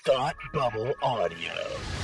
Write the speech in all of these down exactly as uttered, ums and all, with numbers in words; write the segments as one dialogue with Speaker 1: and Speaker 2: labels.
Speaker 1: Thought Bubble Audio.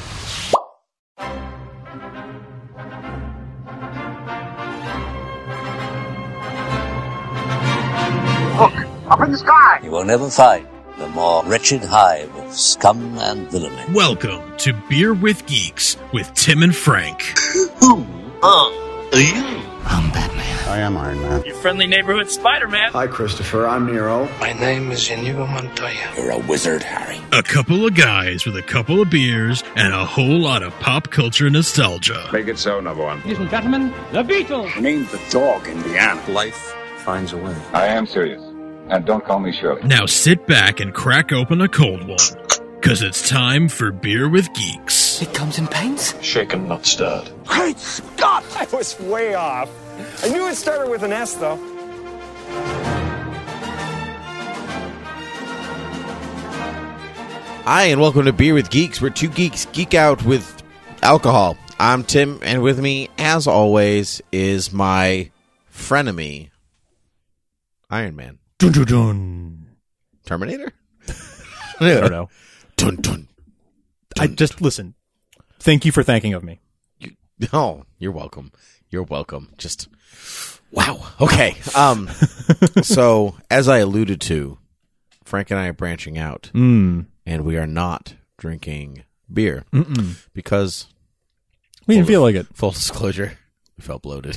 Speaker 2: Look, up in the sky!
Speaker 3: You will never find the more wretched hive of scum and villainy.
Speaker 4: Welcome to Beer with Geeks with Tim and Frank.
Speaker 1: Who are you?
Speaker 5: I'm Batman.
Speaker 6: I am Iron Man.
Speaker 7: Your friendly neighborhood Spider-Man.
Speaker 6: Hi, Christopher. I'm Nero.
Speaker 5: My name is Inigo Montoya.
Speaker 3: You're a wizard, Harry.
Speaker 4: A couple of guys with a couple of beers and a whole lot of pop culture nostalgia.
Speaker 6: Make it so, number one.
Speaker 7: Ladies and gentlemen, the Beatles.
Speaker 6: Name the dog, Indiana.
Speaker 3: Life finds a way.
Speaker 8: I am serious. And don't call me Shirley.
Speaker 4: Now sit back and crack open a cold one, because it's time for Beer with Geeks.
Speaker 5: It comes in pints?
Speaker 1: Shaken, not stirred.
Speaker 6: Great Scott!
Speaker 9: I was way off. I knew it started with an S, though.
Speaker 10: Hi, and welcome to Beer with Geeks, where two geeks geek out with alcohol. I'm Tim, and with me, as always, is my frenemy, Iron Man.
Speaker 11: Dun dun dun.
Speaker 10: Terminator?
Speaker 11: I don't know.
Speaker 10: Dun, dun,
Speaker 11: I
Speaker 10: dun,
Speaker 11: just listen. Thank you for thanking of me.
Speaker 10: You, oh, you're welcome. You're welcome. Just wow. Okay. Um. So, as I alluded to, Frank and I are branching out,
Speaker 11: Mm.
Speaker 10: and we are not drinking beer
Speaker 11: Mm-mm.
Speaker 10: because
Speaker 11: We didn't feel like it.
Speaker 10: full disclosure, we felt bloated.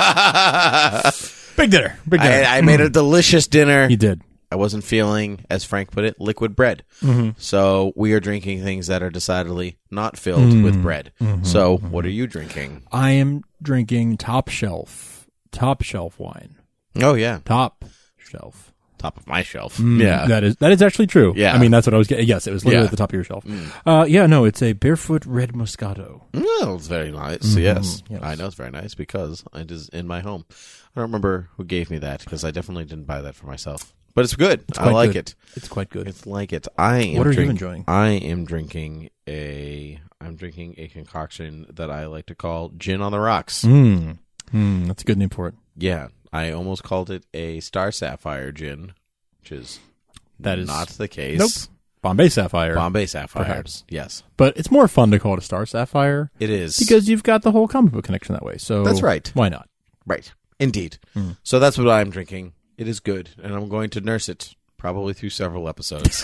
Speaker 11: Big dinner. Big dinner.
Speaker 10: I, I made a delicious dinner.
Speaker 11: You did.
Speaker 10: I wasn't feeling, as Frank put it, liquid bread.
Speaker 11: Mm-hmm.
Speaker 10: So we are drinking things that are decidedly not filled
Speaker 11: Mm.
Speaker 10: with bread.
Speaker 11: Mm-hmm.
Speaker 10: So what are you drinking?
Speaker 11: I am drinking top shelf. Top shelf wine.
Speaker 10: Oh, yeah.
Speaker 11: Top shelf.
Speaker 10: Top of my shelf.
Speaker 11: Mm,
Speaker 10: Yeah.
Speaker 11: That is that is actually true.
Speaker 10: Yeah.
Speaker 11: I mean, that's what I was getting. Yes, it was literally
Speaker 10: Yeah.
Speaker 11: at the top of your shelf.
Speaker 10: Mm.
Speaker 11: Uh, yeah, no, it's a Barefoot Red Moscato.
Speaker 10: Well, it's very nice.
Speaker 11: Mhm.
Speaker 10: Yes.
Speaker 11: Yes.
Speaker 10: I know it's very nice because it is in my home. I don't remember who gave me that because I definitely didn't buy that for myself. But it's good.
Speaker 11: It's
Speaker 10: I
Speaker 11: quite
Speaker 10: like
Speaker 11: good.
Speaker 10: it.
Speaker 11: It's quite good.
Speaker 10: It's like it. I am
Speaker 11: What are you
Speaker 10: drink-
Speaker 11: enjoying?
Speaker 10: I am drinking a I'm drinking a concoction that I like to call gin on the rocks.
Speaker 11: Mm. Mm, that's a good name for it.
Speaker 10: Yeah, I almost called it a Star Sapphire gin, which is
Speaker 11: That is
Speaker 10: not the case.
Speaker 11: Nope. Bombay Sapphire.
Speaker 10: Bombay Sapphire.
Speaker 11: Perhaps.
Speaker 10: Yes,
Speaker 11: But it's more fun to call it a Star Sapphire
Speaker 10: it is
Speaker 11: because you've got the whole comic book connection that way. So
Speaker 10: That's right.
Speaker 11: Why not?
Speaker 10: right. Indeed.
Speaker 11: Mm.
Speaker 10: So that's what I'm drinking. It is good, and I'm going to nurse it probably through several episodes.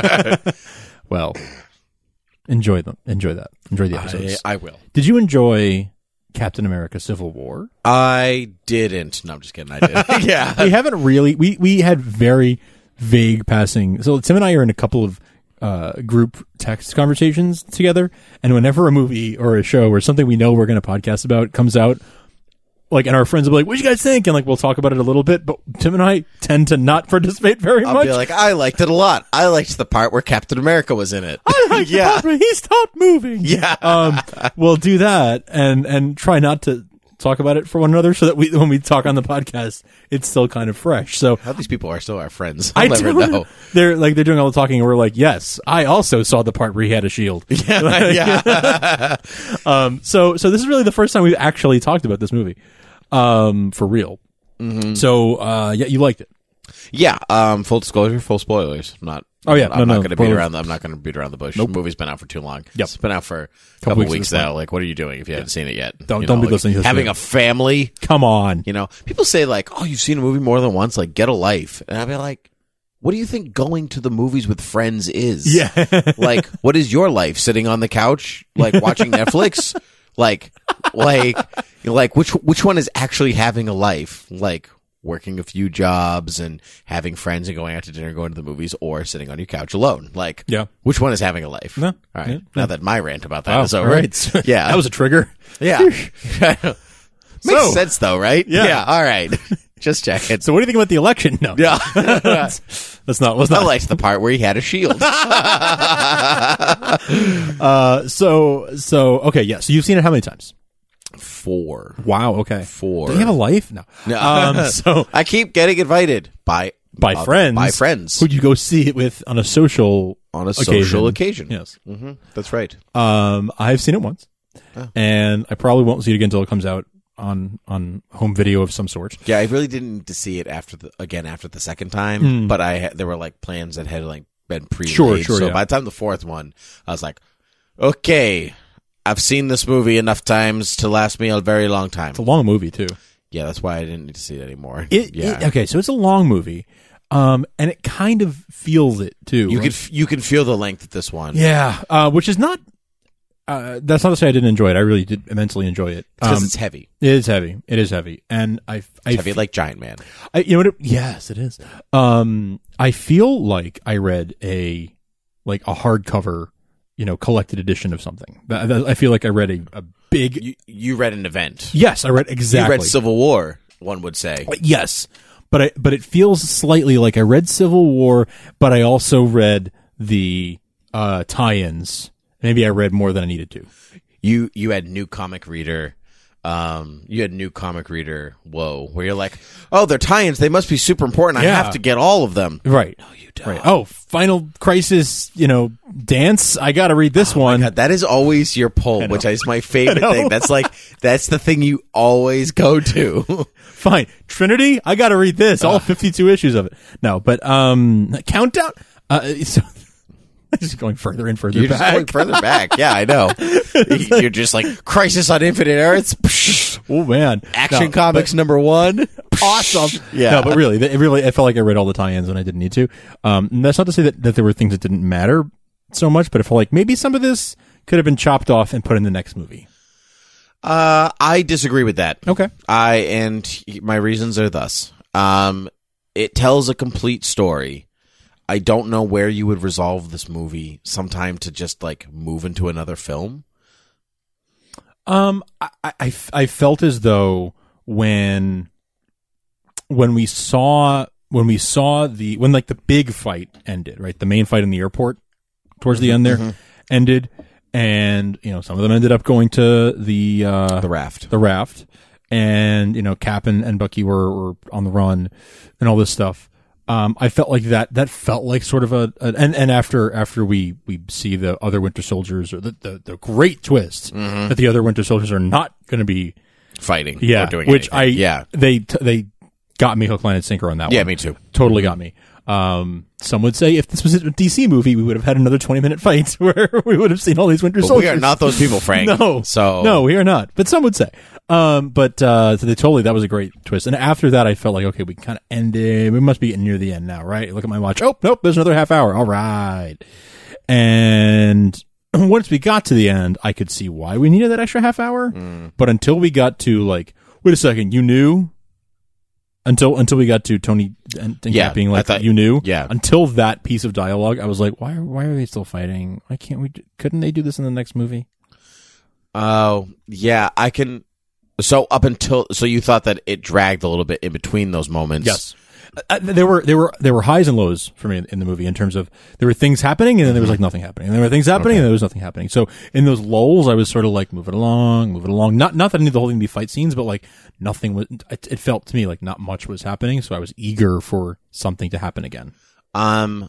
Speaker 11: Well, enjoy them. Enjoy that. Enjoy the episodes.
Speaker 10: I, I will.
Speaker 11: Did you enjoy Captain America: Civil War?
Speaker 10: I didn't. No, I'm just kidding. I did. yeah.
Speaker 11: We haven't really. We we had very vague passing. So Tim and I are in a couple of uh, group text conversations together, and whenever a movie or a show or something we know we're going to podcast about comes out, like, and our friends will be like, "What do you guys think?" And like, we'll talk about it a little bit. But Tim and I tend to not participate very
Speaker 10: I'll
Speaker 11: much.
Speaker 10: be like, I liked it a lot. I liked the part where Captain America was in it.
Speaker 11: I like the
Speaker 10: yeah.
Speaker 11: part where he stopped moving.
Speaker 10: Yeah.
Speaker 11: Um, we'll do that and, and try not to talk about it for one another so that we, when we talk on the podcast, it's still kind of fresh. So
Speaker 10: How these people are still our friends.
Speaker 11: I
Speaker 10: I'll never
Speaker 11: don't
Speaker 10: know.
Speaker 11: They're like, they're doing all the talking and we're like, yes, I also saw the part where he had a shield.
Speaker 10: Yeah. yeah.
Speaker 11: Um, so, so this is really the first time we've actually talked about this movie. Um, for real.
Speaker 10: Mm-hmm.
Speaker 11: So, uh, yeah, you liked it.
Speaker 10: Yeah. Um, full disclosure, full spoilers. I'm not.
Speaker 11: Oh, yeah.
Speaker 10: I'm
Speaker 11: No,
Speaker 10: not
Speaker 11: no,
Speaker 10: going to beat
Speaker 11: spoilers.
Speaker 10: around. The, I'm not going to beat around the bush.
Speaker 11: Nope.
Speaker 10: The movie's been out for too long.
Speaker 11: Yep.
Speaker 10: It's been out for a
Speaker 11: Couple
Speaker 10: couple,
Speaker 11: weeks
Speaker 10: weeks,
Speaker 11: at this
Speaker 10: now.
Speaker 11: point.
Speaker 10: Like, what are you doing if you haven't seen it yet?
Speaker 11: Don't-
Speaker 10: You
Speaker 11: don't
Speaker 10: know,
Speaker 11: be listening to this
Speaker 10: Having
Speaker 11: yet.
Speaker 10: a family.
Speaker 11: Come on.
Speaker 10: You know, people say like, "Oh, you've seen a movie more than once. Like, get a life." And I'll be like, "What do you think going to the movies with friends is?
Speaker 11: Yeah.
Speaker 10: Like, what is your life? Sitting on the couch, like watching Netflix? Like, like, like which which one is actually having a life? Like." Working a few jobs and having friends and going out to dinner, going to the movies, or sitting on your couch alone. Like,
Speaker 11: Yeah.
Speaker 10: which one is having a life?
Speaker 11: No.
Speaker 10: All right.
Speaker 11: Yeah.
Speaker 10: Now that my rant about that
Speaker 11: Wow.
Speaker 10: is over.
Speaker 11: All right.
Speaker 10: Yeah.
Speaker 11: That was a trigger.
Speaker 10: yeah. Makes
Speaker 11: So-
Speaker 10: sense though, right?
Speaker 11: Yeah.
Speaker 10: All right. Just check it.
Speaker 11: So what do you think about the election? No.
Speaker 10: Yeah.
Speaker 11: That's not, was
Speaker 10: I
Speaker 11: not.
Speaker 10: liked the part where he had a shield.
Speaker 11: Uh, so, so, okay, yeah. So you've seen it how many times?
Speaker 10: Four.
Speaker 11: Wow, okay.
Speaker 10: Four.
Speaker 11: Do you have a life? No.
Speaker 10: No.
Speaker 11: Um, so,
Speaker 10: I keep getting invited by
Speaker 11: by
Speaker 10: uh,
Speaker 11: friends.
Speaker 10: By friends.
Speaker 11: Who'd you go see it with on a social
Speaker 10: on a
Speaker 11: occasion?
Speaker 10: social occasion.
Speaker 11: Yes.
Speaker 10: Mm-hmm. That's right.
Speaker 11: Um, I've seen it once.
Speaker 10: Oh.
Speaker 11: And I probably won't see it again until it comes out on, on home video of some sort.
Speaker 10: Yeah, I really didn't need to see it after the again after the second time,
Speaker 11: Mm.
Speaker 10: but I had, there were like plans that had like been pre-made.
Speaker 11: Sure, sure,
Speaker 10: So
Speaker 11: yeah.
Speaker 10: by the time the fourth one, I was like, okay, I've seen this movie enough times to last me a very long time.
Speaker 11: It's a long movie too.
Speaker 10: Yeah, that's why I didn't need to see it anymore.
Speaker 11: It,
Speaker 10: yeah.
Speaker 11: it- okay, so it's a long movie, um, and it kind of feels it too.
Speaker 10: You
Speaker 11: right?
Speaker 10: can f- you can feel the length of this one.
Speaker 11: yeah, uh, which is not. Uh, that's not to say I didn't enjoy it. I really did immensely enjoy it.
Speaker 10: Because
Speaker 11: Um,
Speaker 10: it's heavy.
Speaker 11: It is heavy. It is heavy, and I, I
Speaker 10: It's heavy like Giant Man.
Speaker 11: I, you know what? It, yes, it is. Um, I feel like I read a like a hardcover, you know, collected edition of something. That- that- I feel like I read a, a big.
Speaker 10: You, you read an event.
Speaker 11: Yes, I read exactly.
Speaker 10: You read Civil War, one would say.
Speaker 11: Yes, but I, but it feels slightly like I read Civil War, but I also read the uh, tie-ins. Maybe I read more than I needed to.
Speaker 10: You you had New Comic Reader. Um, you had New Comic Reader. Whoa, where you're like, oh, they're tie-ins. They must be super important. I
Speaker 11: Yeah.
Speaker 10: have to get all of them.
Speaker 11: Right.
Speaker 10: No, you don't.
Speaker 11: Right. Oh, Final Crisis, you know, dance. I got to read this
Speaker 10: Oh
Speaker 11: one.
Speaker 10: my God, that is always your pull, which is my favorite
Speaker 11: I know.
Speaker 10: thing. That's like that's the thing you always go to.
Speaker 11: Fine. Trinity, I got to read this. All fifty-two issues of it. No, but um, Countdown. Uh, so just going further and further
Speaker 10: You're
Speaker 11: back.
Speaker 10: just going further back. Yeah, I know. You're just like Crisis on Infinite Earths.
Speaker 11: Oh man,
Speaker 10: Action
Speaker 11: No,
Speaker 10: Comics number one.
Speaker 11: but- awesome.
Speaker 10: Yeah.
Speaker 11: No, but really, it really, I felt like I read all the tie-ins and I didn't need to. Um, and that's not to say that, that there were things that didn't matter so much, but I felt like maybe some of this could have been chopped off and put in the next movie.
Speaker 10: Uh, I disagree with that.
Speaker 11: Okay.
Speaker 10: I and my reasons are thus. Um, it tells a complete story. I don't know where you would resolve this movie sometime to just like move into another film.
Speaker 11: Um, I, I, I felt as though when when we saw when we saw the when like the big fight ended, right? The main fight in the airport towards the end there
Speaker 10: Mhm.
Speaker 11: ended, and you know some of them ended up going to the uh,
Speaker 10: The raft.
Speaker 11: the raft, and you know Cap and, and Bucky were, were on the run, and all this stuff. Um, I felt like that. That felt like sort of a, a and and after after we, we see the other Winter Soldiers or the the, the great twist
Speaker 10: Mhm.
Speaker 11: that the other Winter Soldiers are not going to be
Speaker 10: Fighting.
Speaker 11: yeah,
Speaker 10: Or doing
Speaker 11: which
Speaker 10: anything.
Speaker 11: I
Speaker 10: yeah.
Speaker 11: they t- they got me hook, line, and sinker on that
Speaker 10: Yeah,
Speaker 11: one.
Speaker 10: me too.
Speaker 11: Totally got me. Um, some would say if this was a D C movie, we would have had another twenty minute fight where we would have seen all these Winter
Speaker 10: But
Speaker 11: Soldiers.
Speaker 10: we are not those people, Frank.
Speaker 11: No,
Speaker 10: So
Speaker 11: no, we are not. But some would say. Um, but uh, so they totally that was a great twist. And after that, I felt like okay, we kind of ended. We must be getting near the end now, right? Look at my watch. Oh, nope, there's another half hour. All right. And once we got to the end, I could see why we needed that extra half hour.
Speaker 10: Mm.
Speaker 11: But until we got to like, wait a second, you knew. Until until we got to Tony and, and
Speaker 10: Yeah,
Speaker 11: Cap being
Speaker 10: I
Speaker 11: like,
Speaker 10: thought-
Speaker 11: you knew.
Speaker 10: yeah.
Speaker 11: Until that piece of dialogue, I was like, why? Why are they still fighting? Why can't we? Do, couldn't they do this in the next movie?
Speaker 10: Oh, yeah, I can. So up until so you thought that it dragged a little bit in between those moments.
Speaker 11: Yes. Uh, there were there were there were highs and lows for me in the movie in terms of there were things happening and then there was like nothing happening and there were things happening
Speaker 10: Okay.
Speaker 11: and there was nothing happening. So in those lulls, I was sort of like move it along, move it along. Not not that I need the whole thing to be fight scenes, but like nothing was. It, it felt to me like not much was happening, so I was eager for something to happen again.
Speaker 10: Um,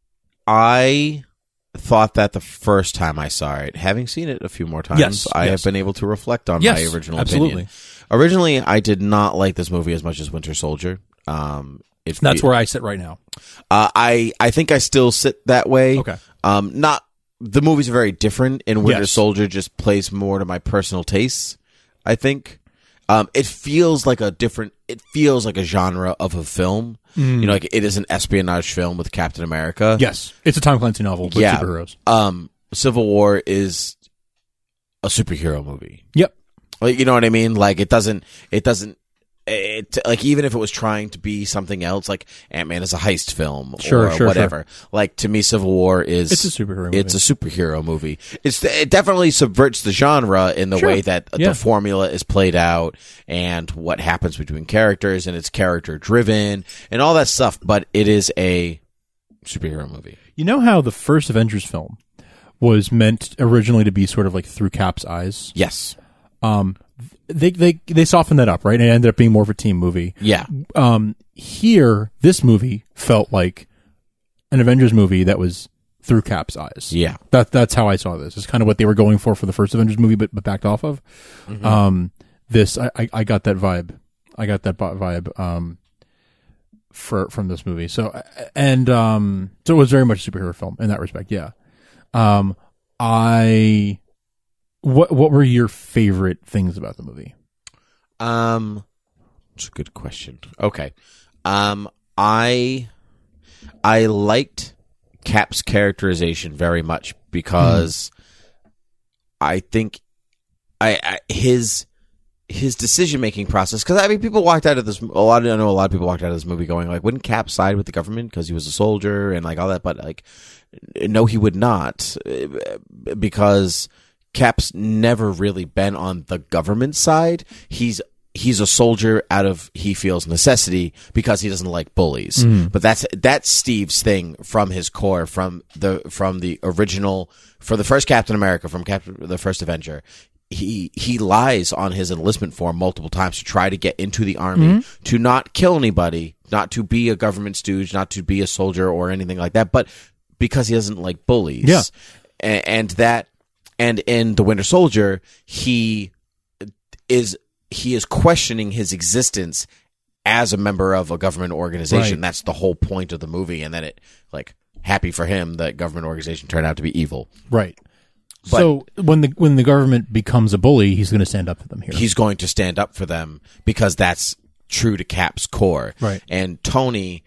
Speaker 10: I thought that the first time I saw it, having seen it a few more times,
Speaker 11: Yes,
Speaker 10: I
Speaker 11: yes.
Speaker 10: have been able to reflect on
Speaker 11: Yes,
Speaker 10: my original
Speaker 11: absolutely.
Speaker 10: opinion. Originally, I did not like this movie as much as Winter Soldier. Um, it,
Speaker 11: That's where I sit right now.
Speaker 10: uh, I I think I still sit that way.
Speaker 11: Okay.
Speaker 10: Um, not the movies are very different, and Winter
Speaker 11: Yes.
Speaker 10: Soldier just plays more to my personal tastes. I think. Um, it feels like a different. It feels like a genre of a film.
Speaker 11: Mm.
Speaker 10: You know, like it is an espionage film with Captain America.
Speaker 11: Yes, it's a Tom Clancy novel with
Speaker 10: Yeah.
Speaker 11: superheroes.
Speaker 10: Um, Civil War is a superhero movie.
Speaker 11: Yep.
Speaker 10: Like, you know what I mean? Like it doesn't. It doesn't. It like even if it was trying to be something else, like Ant-Man is a heist film
Speaker 11: Sure,
Speaker 10: or
Speaker 11: sure,
Speaker 10: whatever. Like to me, Civil War is
Speaker 11: It's a superhero movie.
Speaker 10: It's a superhero movie. It's it definitely subverts the genre in the
Speaker 11: Sure.
Speaker 10: way that
Speaker 11: Yeah.
Speaker 10: the formula is played out and what happens between characters, and it's character driven and all that stuff. But it is a superhero movie.
Speaker 11: You know how the first Avengers film was meant originally to be sort of like through Cap's eyes?
Speaker 10: Yes.
Speaker 11: Um, they they they softened that up, right? And it ended up being more of a team movie.
Speaker 10: Yeah.
Speaker 11: Um, here, this movie felt like an Avengers movie that was through Cap's eyes.
Speaker 10: Yeah.
Speaker 11: That that's how I saw this. It's kind of what they were going for for the first Avengers movie, but, but backed off of.
Speaker 10: Mm-hmm.
Speaker 11: Um, this I, I I got that vibe. I got that vi- vibe. Um, for from this movie. So and um, so it was very much a superhero film in that respect. Yeah. Um, I what what were your favorite things about the movie?
Speaker 10: Um, it's a good question. Okay. Um, I I liked Cap's characterization very much because mm. I think I, I his his decision making process. Because I mean, people walked out of this. A lot. Of, I know a lot of people walked out of this movie going like, "Wouldn't Cap side with the government because he was a soldier and like all that?" But like, no, he would not, because Cap's never really been on the government side. He's he's a soldier out of, he feels, necessity because he doesn't like bullies. Mm. But that's that's Steve's thing from his core, from the from the original, for the first Captain America, from Cap, the first Avenger. He he lies on his enlistment form multiple times to try to get into the army, mm-hmm. to not kill anybody, not to be a government stooge, not to be a soldier or anything like that, but because he doesn't like bullies.
Speaker 11: Yeah.
Speaker 10: And, and that, and in The Winter Soldier, he is he is questioning his existence as a member of a government organization.
Speaker 11: Right.
Speaker 10: That's the whole point of the movie, and then it, like, happy for him that government organization turned out to be evil.
Speaker 11: Right. But so when the when the government becomes a bully, he's going to stand up for them here.
Speaker 10: He's going to stand up for them because that's true to Cap's core.
Speaker 11: Right.
Speaker 10: And Tony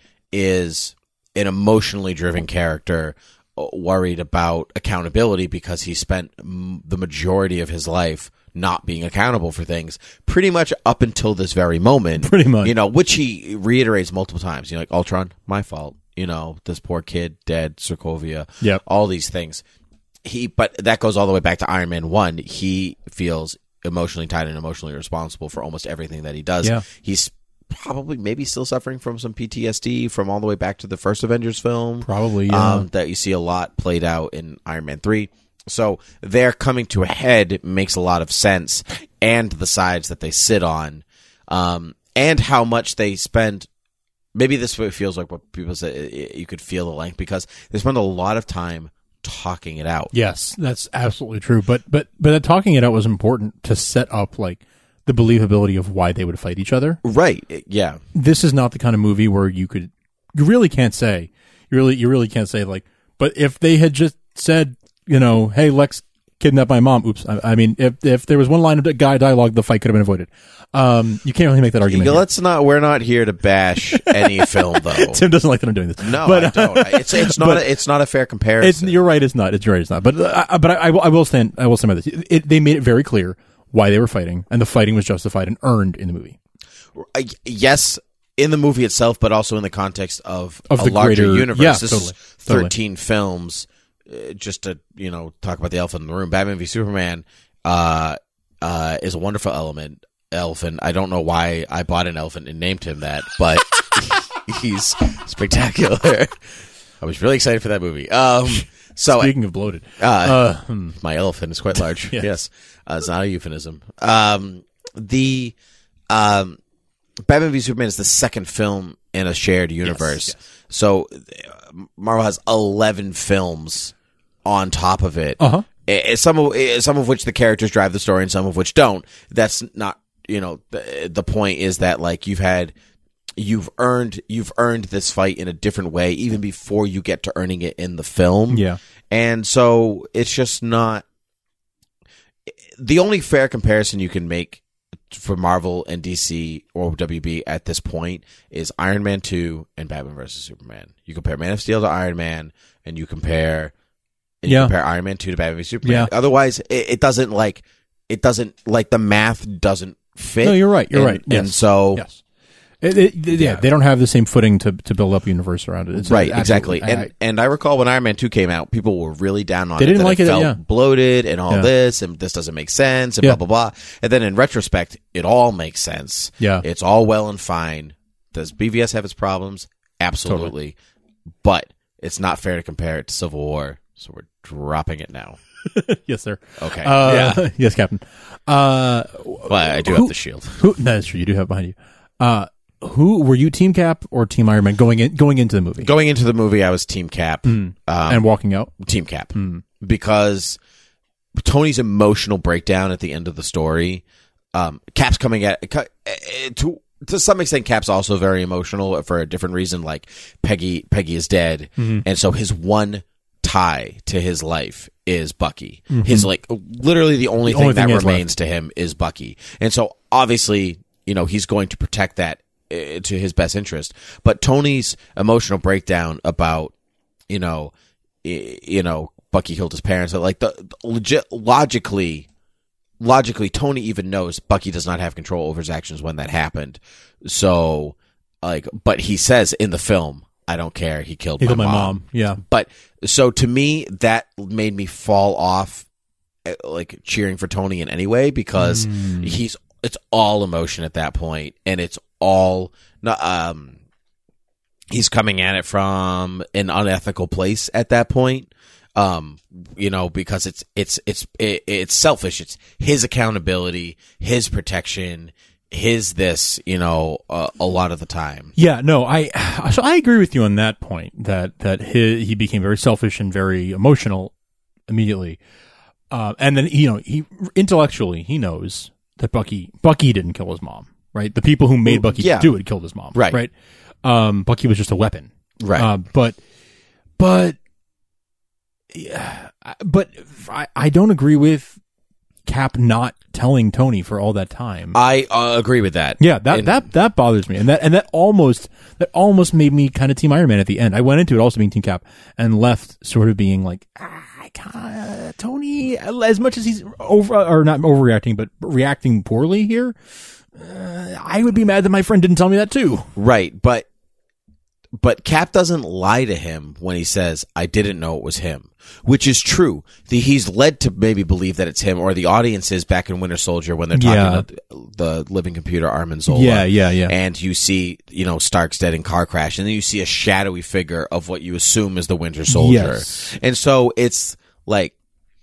Speaker 10: is an emotionally driven character, worried about accountability because he spent m- the majority of his life not being accountable for things, pretty much up until this very moment.
Speaker 11: Pretty much.
Speaker 10: You know, which he reiterates multiple times. You know, like, Ultron, my fault. You know, this poor kid, dead, Sokovia.
Speaker 11: Yep.
Speaker 10: All these things. He, but that goes all the way back to Iron Man one. He feels emotionally tied and emotionally responsible for almost everything that he does.
Speaker 11: Yeah.
Speaker 10: He's probably maybe still suffering from some P T S D from all the way back to the first Avengers film.
Speaker 11: Probably, yeah.
Speaker 10: Um, that you see a lot played out in Iron Man three. So their coming to a head makes a lot of sense, and the sides that they sit on, um, and how much they spend. Maybe this way feels like what people say, you could feel the length, because they spend a lot of time talking it out.
Speaker 11: Yes, that's absolutely true. But but but that talking it out was important to set up like the believability of why they would fight each other.
Speaker 10: Right. Yeah.
Speaker 11: This is not the kind of movie where you could, you really can't say, you really you really can't say like, but if they had just said, you know, hey, Lex kidnapped my mom. Oops. I, I mean, if if there was one line of guy dialogue, the fight could have been avoided. Um, you can't really make that argument.
Speaker 10: Yeah, let's not. We're not here to bash any film, though.
Speaker 11: Tim doesn't like that I'm doing this.
Speaker 10: No,
Speaker 11: but,
Speaker 10: I don't. It's it's not. A, it's not a fair comparison.
Speaker 11: It's, you're right. It's not. It's right. It's not. But uh, but I, I, will, I will stand. I will stand by this. It, it, they made it very clear why they were fighting, and the fighting was justified and earned in the movie.
Speaker 10: I, yes, in the movie itself, but also in the context of,
Speaker 11: of
Speaker 10: a
Speaker 11: the
Speaker 10: larger
Speaker 11: greater,
Speaker 10: universe.
Speaker 11: Yeah,
Speaker 10: this
Speaker 11: totally,
Speaker 10: is thirteen totally. films. Uh, just to you know talk about the elephant in the room. Batman v Superman uh, uh, is a wonderful element. Elephant. I don't know why I bought an elephant and named him that, but he's spectacular. I was really excited for that movie. Um, so
Speaker 11: speaking I, of bloated,
Speaker 10: uh,
Speaker 11: uh, hmm.
Speaker 10: my elephant is quite large.
Speaker 11: yes,
Speaker 10: yes. Uh, it's not a euphemism. Um, the um, Batman v Superman is the second film in a shared universe.
Speaker 11: Yes, yes.
Speaker 10: So Marvel has eleven films on top of it.
Speaker 11: Uh-huh.
Speaker 10: Some of some of which the characters drive the story, and some of which don't. That's not. You know, the, the point is that like you've had, you've earned, you've earned this fight in a different way even before you get to earning it in the film.
Speaker 11: Yeah.
Speaker 10: And so it's just not, the only fair comparison you can make for Marvel and D C or W B at this point is Iron Man two and Batman versus Superman. You compare Man of Steel to Iron Man, and you compare, and you
Speaker 11: yeah.
Speaker 10: compare Iron Man two to Batman versus Superman.
Speaker 11: Yeah.
Speaker 10: Otherwise, it, it doesn't like, it doesn't, like the math doesn't fit.
Speaker 11: No, you're right. You're
Speaker 10: and,
Speaker 11: right. Yes.
Speaker 10: And so,
Speaker 11: yes, it, it, yeah,
Speaker 10: yeah,
Speaker 11: they don't have the same footing to to build up universe around it. It's
Speaker 10: right, exactly.
Speaker 11: I,
Speaker 10: and
Speaker 11: I,
Speaker 10: and I recall when Iron Man two came out, people were really down on
Speaker 11: they
Speaker 10: it.
Speaker 11: They didn't like
Speaker 10: it.
Speaker 11: it.
Speaker 10: Felt
Speaker 11: yeah.
Speaker 10: bloated and all
Speaker 11: yeah.
Speaker 10: this, and this doesn't make sense, and
Speaker 11: yeah.
Speaker 10: blah blah blah. And then in retrospect, it all makes sense.
Speaker 11: Yeah,
Speaker 10: it's all well and fine. Does B V S have its problems? Absolutely, totally. But it's not fair to compare it to Civil War. So we're dropping it now.
Speaker 11: Yes, sir.
Speaker 10: Okay.
Speaker 11: Uh,
Speaker 10: yeah.
Speaker 11: Yes, Captain. Uh,
Speaker 10: well, I do
Speaker 11: who,
Speaker 10: have the shield.
Speaker 11: Who? That's true. You do have behind you. Uh, who were you? Team Cap or Team Iron Man going in? Going into the movie.
Speaker 10: Going into the movie, I was Team Cap.
Speaker 11: Mm. Um, and walking out,
Speaker 10: Team Cap,
Speaker 11: mm.
Speaker 10: because Tony's emotional breakdown at the end of the story. Um, Cap's coming at to to some extent, Cap's also very emotional for a different reason. Like Peggy, Peggy is dead, mm-hmm. and so his one tie to his life is Bucky. Mm-hmm. His like literally the only
Speaker 11: the
Speaker 10: thing
Speaker 11: only
Speaker 10: that
Speaker 11: thing
Speaker 10: remains to him is Bucky, and so obviously, you know, he's going to protect that uh, to his best interest. But Tony's emotional breakdown about, you know, I- you know, Bucky killed his parents. Like the, the legit logically. Logically, Tony even knows Bucky does not have control over his actions when that happened. So, like, but he says in the film, "I don't care. He killed,
Speaker 11: he
Speaker 10: my,
Speaker 11: killed my
Speaker 10: mom.
Speaker 11: mom." Yeah.
Speaker 10: But so to me, that made me fall off, like cheering for Tony in any way because mm. he's it's all emotion at that point, and it's all um he's coming at it from an unethical place at that point. Um, you know, because it's, it's, it's, it, it's selfish. It's his accountability, his protection, his this, you know, uh, a lot of the time.
Speaker 11: Yeah, no, I, so I agree with you on that point that, that he, he became very selfish and very emotional immediately. Uh, and then, you know, he, intellectually, he knows that Bucky, Bucky didn't kill his mom, right? The people who made Bucky
Speaker 10: yeah.
Speaker 11: do it killed his mom,
Speaker 10: right?
Speaker 11: Right. Um, Bucky was just a weapon,
Speaker 10: right?
Speaker 11: Uh, but, but, Yeah, but I, I don't agree with Cap not telling Tony for all that time.
Speaker 10: I uh, agree with that.
Speaker 11: Yeah, that,
Speaker 10: and,
Speaker 11: that that bothers me, and that and that almost that almost made me kind of Team Iron Man at the end. I went into it also being Team Cap and left sort of being like, ah, I can't, Tony, as much as he's over or not overreacting, but reacting poorly here. Uh, I would be mad that my friend didn't tell me that too.
Speaker 10: Right, but. But Cap doesn't lie to him when he says, "I didn't know it was him," which is true. The, he's led to maybe believe that it's him, or the audience is back in Winter Soldier when they're talking
Speaker 11: Yeah.
Speaker 10: about the, the living computer Armin Zola.
Speaker 11: Yeah, yeah, yeah.
Speaker 10: And you see, you know, Stark's dead in car crash, and then you see a shadowy figure of what you assume is the Winter Soldier.
Speaker 11: Yes.
Speaker 10: And so it's like,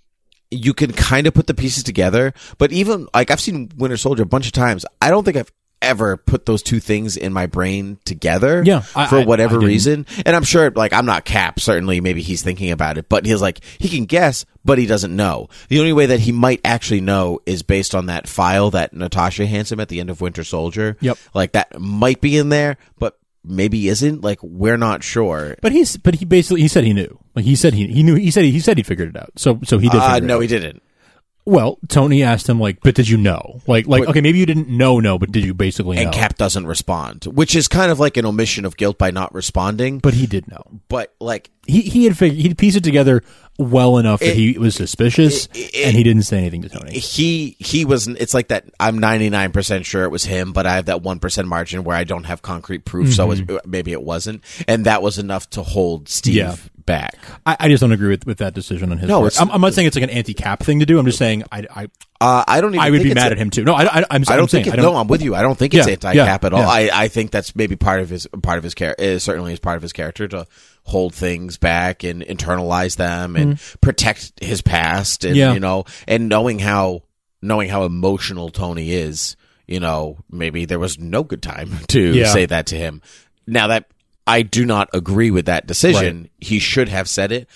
Speaker 10: you can kind of put the pieces together, but even, like, I've seen Winter Soldier a bunch of times. I don't think I've ever put those two things in my brain together
Speaker 11: yeah,
Speaker 10: for
Speaker 11: I,
Speaker 10: whatever
Speaker 11: I, I
Speaker 10: reason. And I'm sure, like, I'm not Cap. Certainly, maybe he's thinking about it, but he's like, he can guess, but he doesn't know. The only way that he might actually know is based on that file that Natasha hands him at the end of Winter Soldier.
Speaker 11: Yep.
Speaker 10: Like, that might be in there, but maybe isn't. Like, we're not sure.
Speaker 11: But he's, but he basically, he said he knew. Like, he said he, he knew, he said he, he said he figured it out. So, so he did.
Speaker 10: Uh,
Speaker 11: figure
Speaker 10: no,
Speaker 11: it out.
Speaker 10: he didn't.
Speaker 11: Well, Tony asked him, like, but did you know? Like, like, okay, maybe you didn't know, no, but did you basically know?
Speaker 10: And Cap doesn't respond, which is kind of like an omission of guilt by not responding.
Speaker 11: But he did know.
Speaker 10: But, like,
Speaker 11: he he had figured, he'd pieced it together well enough that
Speaker 10: it,
Speaker 11: he was suspicious,
Speaker 10: it, it,
Speaker 11: and he didn't say anything to Tony.
Speaker 10: He he was. It's like that. I'm ninety-nine percent sure it was him, but I have that one percent margin where I don't have concrete proof, mm-hmm. so it, maybe it wasn't, and that was enough to hold Steve
Speaker 11: yeah.
Speaker 10: back.
Speaker 11: I, I just don't agree with, with that decision on his
Speaker 10: no,
Speaker 11: part. I'm, I'm not saying it's like an anti-Cap thing to do. I'm just saying I I
Speaker 10: uh, I don't. Even
Speaker 11: I would
Speaker 10: think
Speaker 11: be mad
Speaker 10: a,
Speaker 11: at him too. No, I I, I'm,
Speaker 10: I don't
Speaker 11: I'm
Speaker 10: think.
Speaker 11: saying,
Speaker 10: It,
Speaker 11: I don't,
Speaker 10: no, I'm with you. I don't think it's
Speaker 11: yeah,
Speaker 10: anti-Cap
Speaker 11: yeah,
Speaker 10: at all.
Speaker 11: yeah.
Speaker 10: I I think that's maybe part of his part of his character. Is certainly is part of his character to hold things back and internalize them and mm. protect his past and
Speaker 11: yeah.
Speaker 10: you know and knowing how knowing how emotional Tony is, you know, maybe there was no good time to
Speaker 11: yeah.
Speaker 10: say that to him. Now that I do not agree with that decision,
Speaker 11: right.
Speaker 10: he should have said it,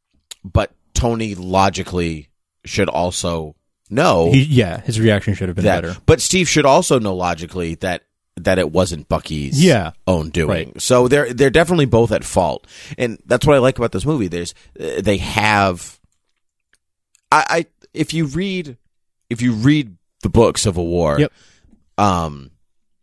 Speaker 10: but Tony logically should also know.
Speaker 11: He, yeah, his reaction should have been
Speaker 10: that,
Speaker 11: better.
Speaker 10: But Steve should also know logically that that it wasn't Bucky's
Speaker 11: yeah.
Speaker 10: own doing.
Speaker 11: Right.
Speaker 10: So they're they're definitely both at fault. And that's what I like about this movie. There's uh, they have I, I if you read if you read the book Civil War,
Speaker 11: yep.
Speaker 10: um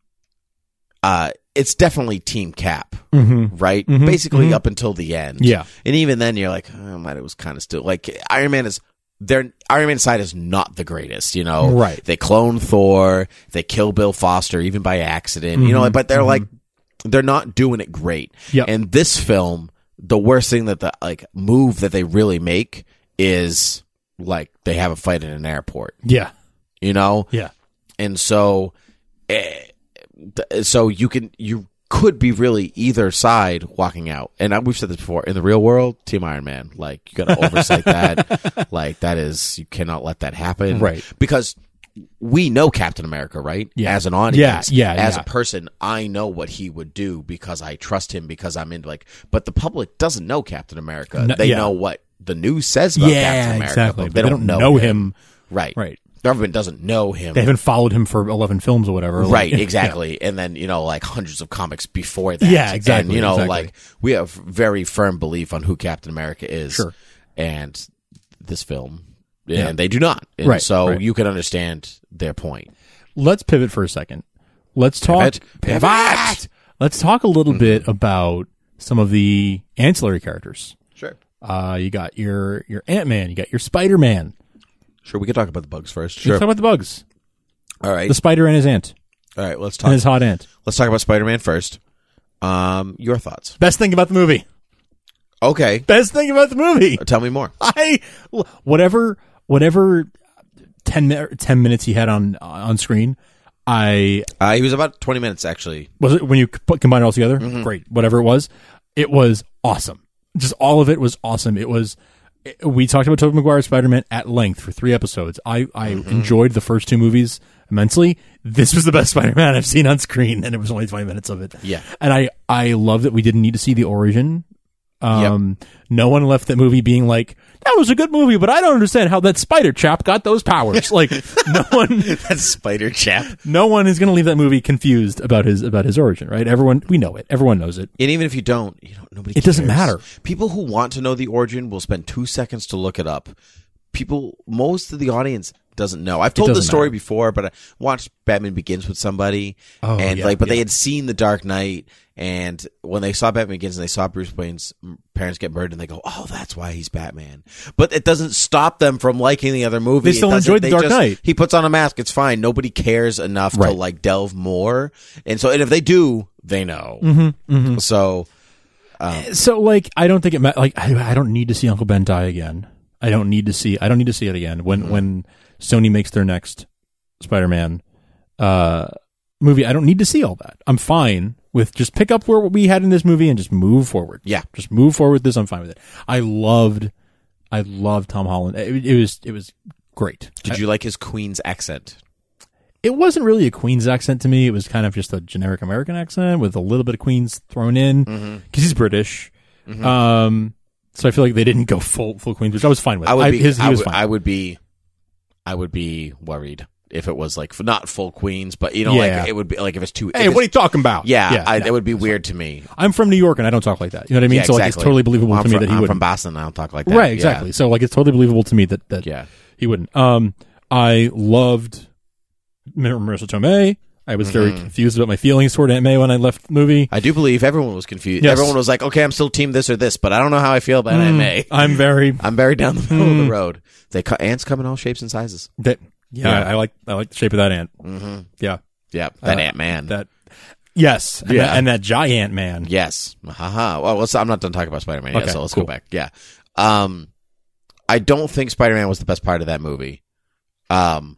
Speaker 10: uh it's definitely Team Cap,
Speaker 11: mm-hmm.
Speaker 10: right?
Speaker 11: Mm-hmm.
Speaker 10: Basically
Speaker 11: mm-hmm.
Speaker 10: up until the end.
Speaker 11: Yeah.
Speaker 10: And even then you're like, oh, man, it was kind of still like Iron Man is Their Iron Man side is not the greatest, you know.
Speaker 11: Right.
Speaker 10: They clone Thor, they kill Bill Foster even by accident, mm-hmm. you know. But they're mm-hmm. like, they're not doing it great.
Speaker 11: Yep.
Speaker 10: And this film, the worst thing that the like move that they really make is like they have a fight in an airport.
Speaker 11: Yeah.
Speaker 10: You know.
Speaker 11: Yeah.
Speaker 10: And so, eh, th- so you can you. could be really either side walking out. And I, we've said this before. In the real world, Team Iron Man. Like, you got to oversight that. Like, that is, you cannot let that happen.
Speaker 11: Right.
Speaker 10: Because we know Captain America, right?
Speaker 11: Yeah.
Speaker 10: As an audience.
Speaker 11: Yeah, yeah,
Speaker 10: As
Speaker 11: yeah.
Speaker 10: a person, I know what he would do because I trust him because I'm into, like, but the public doesn't know Captain America.
Speaker 11: No,
Speaker 10: they
Speaker 11: yeah.
Speaker 10: know what the news says about
Speaker 11: yeah,
Speaker 10: Captain America.
Speaker 11: exactly.
Speaker 10: But
Speaker 11: But
Speaker 10: they, don't, know,
Speaker 11: know
Speaker 10: him.
Speaker 11: him.
Speaker 10: Right.
Speaker 11: Right.
Speaker 10: the government doesn't know him.
Speaker 11: They haven't followed him for eleven films or whatever.
Speaker 10: Right,
Speaker 11: Like,
Speaker 10: exactly.
Speaker 11: yeah.
Speaker 10: And then, you know, like hundreds of comics before that.
Speaker 11: Yeah, exactly.
Speaker 10: And, you know,
Speaker 11: exactly.
Speaker 10: like we have very firm belief on who Captain America is.
Speaker 11: Sure.
Speaker 10: And this film, and
Speaker 11: Yeah.
Speaker 10: they do not. And
Speaker 11: Right,
Speaker 10: so
Speaker 11: right.
Speaker 10: you can understand their point.
Speaker 11: Let's pivot for a second. Let's talk.
Speaker 10: Pivot. Pivot!
Speaker 11: Let's talk a little
Speaker 10: Mm-hmm.
Speaker 11: bit about some of the ancillary characters.
Speaker 10: Sure.
Speaker 11: Uh, you got your your Ant-Man. You got your Spider-Man.
Speaker 10: Sure, we can talk about the bugs first.
Speaker 11: Let's
Speaker 10: Sure.
Speaker 11: talk about the bugs.
Speaker 10: All right.
Speaker 11: The spider and his ant.
Speaker 10: All right, let's
Speaker 11: And
Speaker 10: talk.
Speaker 11: his hot ant.
Speaker 10: Let's talk about Spider-Man first. Um, your thoughts.
Speaker 11: Best thing about the movie.
Speaker 10: Okay.
Speaker 11: Best thing about the movie.
Speaker 10: Tell me more.
Speaker 11: I whatever whatever ten, mi- ten minutes he had on on screen. I
Speaker 10: Uh, he was about twenty minutes, actually.
Speaker 11: was it when you put, combine it all together.
Speaker 10: Mm-hmm.
Speaker 11: Great, whatever it was, it was awesome. Just all of it was awesome. It was. It, we talked about Tobey Maguire's Spider-Man at length for three episodes. I I
Speaker 10: Mm-hmm.
Speaker 11: enjoyed the first two movies immensely. This was the best Spider-Man I've seen on screen, and it was only twenty minutes of it.
Speaker 10: Yeah.
Speaker 11: and I I love that we didn't need to see the origin. Um, no one left that movie being like, that was a good movie, but I don't understand how that spider chap got those powers. Like, no one,
Speaker 10: That spider chap.
Speaker 11: no one is going to leave that movie confused about his, about his origin, right? Everyone, we know it. Everyone knows it.
Speaker 10: And even if you don't, you know, nobody
Speaker 11: It doesn't
Speaker 10: cares.
Speaker 11: matter.
Speaker 10: People who want to know the origin will spend two seconds to look it up. People, most of the audience doesn't know. I've told this
Speaker 11: doesn't
Speaker 10: story
Speaker 11: matter.
Speaker 10: before, but I watched Batman Begins with somebody,
Speaker 11: Oh,
Speaker 10: and
Speaker 11: yeah,
Speaker 10: like, but they
Speaker 11: yeah.
Speaker 10: had seen The Dark Knight, and when they saw Batman Begins and they saw Bruce Wayne's parents get murdered, and they go, "Oh, that's why he's Batman." But it doesn't stop them from liking the other movie.
Speaker 11: They still
Speaker 10: It doesn't-
Speaker 11: enjoyed The
Speaker 10: they
Speaker 11: Dark
Speaker 10: just-
Speaker 11: Knight.
Speaker 10: He puts on a mask; it's fine. Nobody cares enough to
Speaker 11: Right.
Speaker 10: like delve more, and so, and if they do, they know.
Speaker 11: Mm-hmm, mm-hmm.
Speaker 10: So.
Speaker 11: So, like, I don't think it, ma- like, I, I don't need to see Uncle Ben die again. I don't need to see, I don't need to see it again. When,
Speaker 10: Mm-hmm.
Speaker 11: when Sony makes their next Spider-Man, uh, movie, I don't need to see all that. I'm fine with just pick up where we had in this movie and just move forward.
Speaker 10: Yeah.
Speaker 11: Just move forward with this. I'm fine with it. I loved, I loved Tom Holland. It, it was, it was great.
Speaker 10: Did you like his Queen's accent?
Speaker 11: It wasn't really a Queen's accent to me. It was kind of just a generic American accent with a little bit of Queen's thrown in because he's British. Um, so I feel like they didn't go full full Queen's, which I was fine with.
Speaker 10: I would
Speaker 11: I,
Speaker 10: be.
Speaker 11: his, he
Speaker 10: I,
Speaker 11: was
Speaker 10: would,
Speaker 11: fine.
Speaker 10: I would be. I would be worried if it was like not full Queens, but you know,
Speaker 11: Yeah.
Speaker 10: like it would be like if it's too.
Speaker 11: hey,
Speaker 10: if
Speaker 11: what are you
Speaker 10: it's-
Speaker 11: talking about?
Speaker 10: Yeah, I,
Speaker 11: yeah.
Speaker 10: it would be weird to me.
Speaker 11: I'm from New York and I don't talk like that. You know what I mean?
Speaker 10: Yeah,
Speaker 11: so like, it's
Speaker 10: exactly.
Speaker 11: totally believable
Speaker 10: Well, I'm
Speaker 11: to me
Speaker 10: from,
Speaker 11: that he
Speaker 10: I'm
Speaker 11: wouldn't.
Speaker 10: from Boston. I don't talk like that.
Speaker 11: Right,
Speaker 10: Yeah.
Speaker 11: exactly. So like, it's totally believable to me that that
Speaker 10: Yeah.
Speaker 11: he wouldn't. Um, I loved Mar- Marissa Tomei. I was very confused about my feelings toward Aunt May when I left the movie.
Speaker 10: I do believe everyone was confused.
Speaker 11: Yes.
Speaker 10: Everyone was like, "Okay, I'm still team this or this," but I don't know how I feel about Aunt May.
Speaker 11: I'm very
Speaker 10: I'm very down the middle of the road. They cut ants come in all shapes and sizes.
Speaker 11: that. Yeah,
Speaker 10: Yeah.
Speaker 11: I, I like I like the shape of that ant. Mm-hmm. Yeah,
Speaker 10: Yeah, that
Speaker 11: Uh,
Speaker 10: Ant Man.
Speaker 11: that. Yes, and
Speaker 10: Yeah.
Speaker 11: that, and that giant man.
Speaker 10: Yes. Haha. Well, let's, I'm not done talking about Spider-Man yet,
Speaker 11: Okay,
Speaker 10: so let's
Speaker 11: cool.
Speaker 10: go back. Yeah. Um, I don't think Spider-Man was the best part of that movie. Um,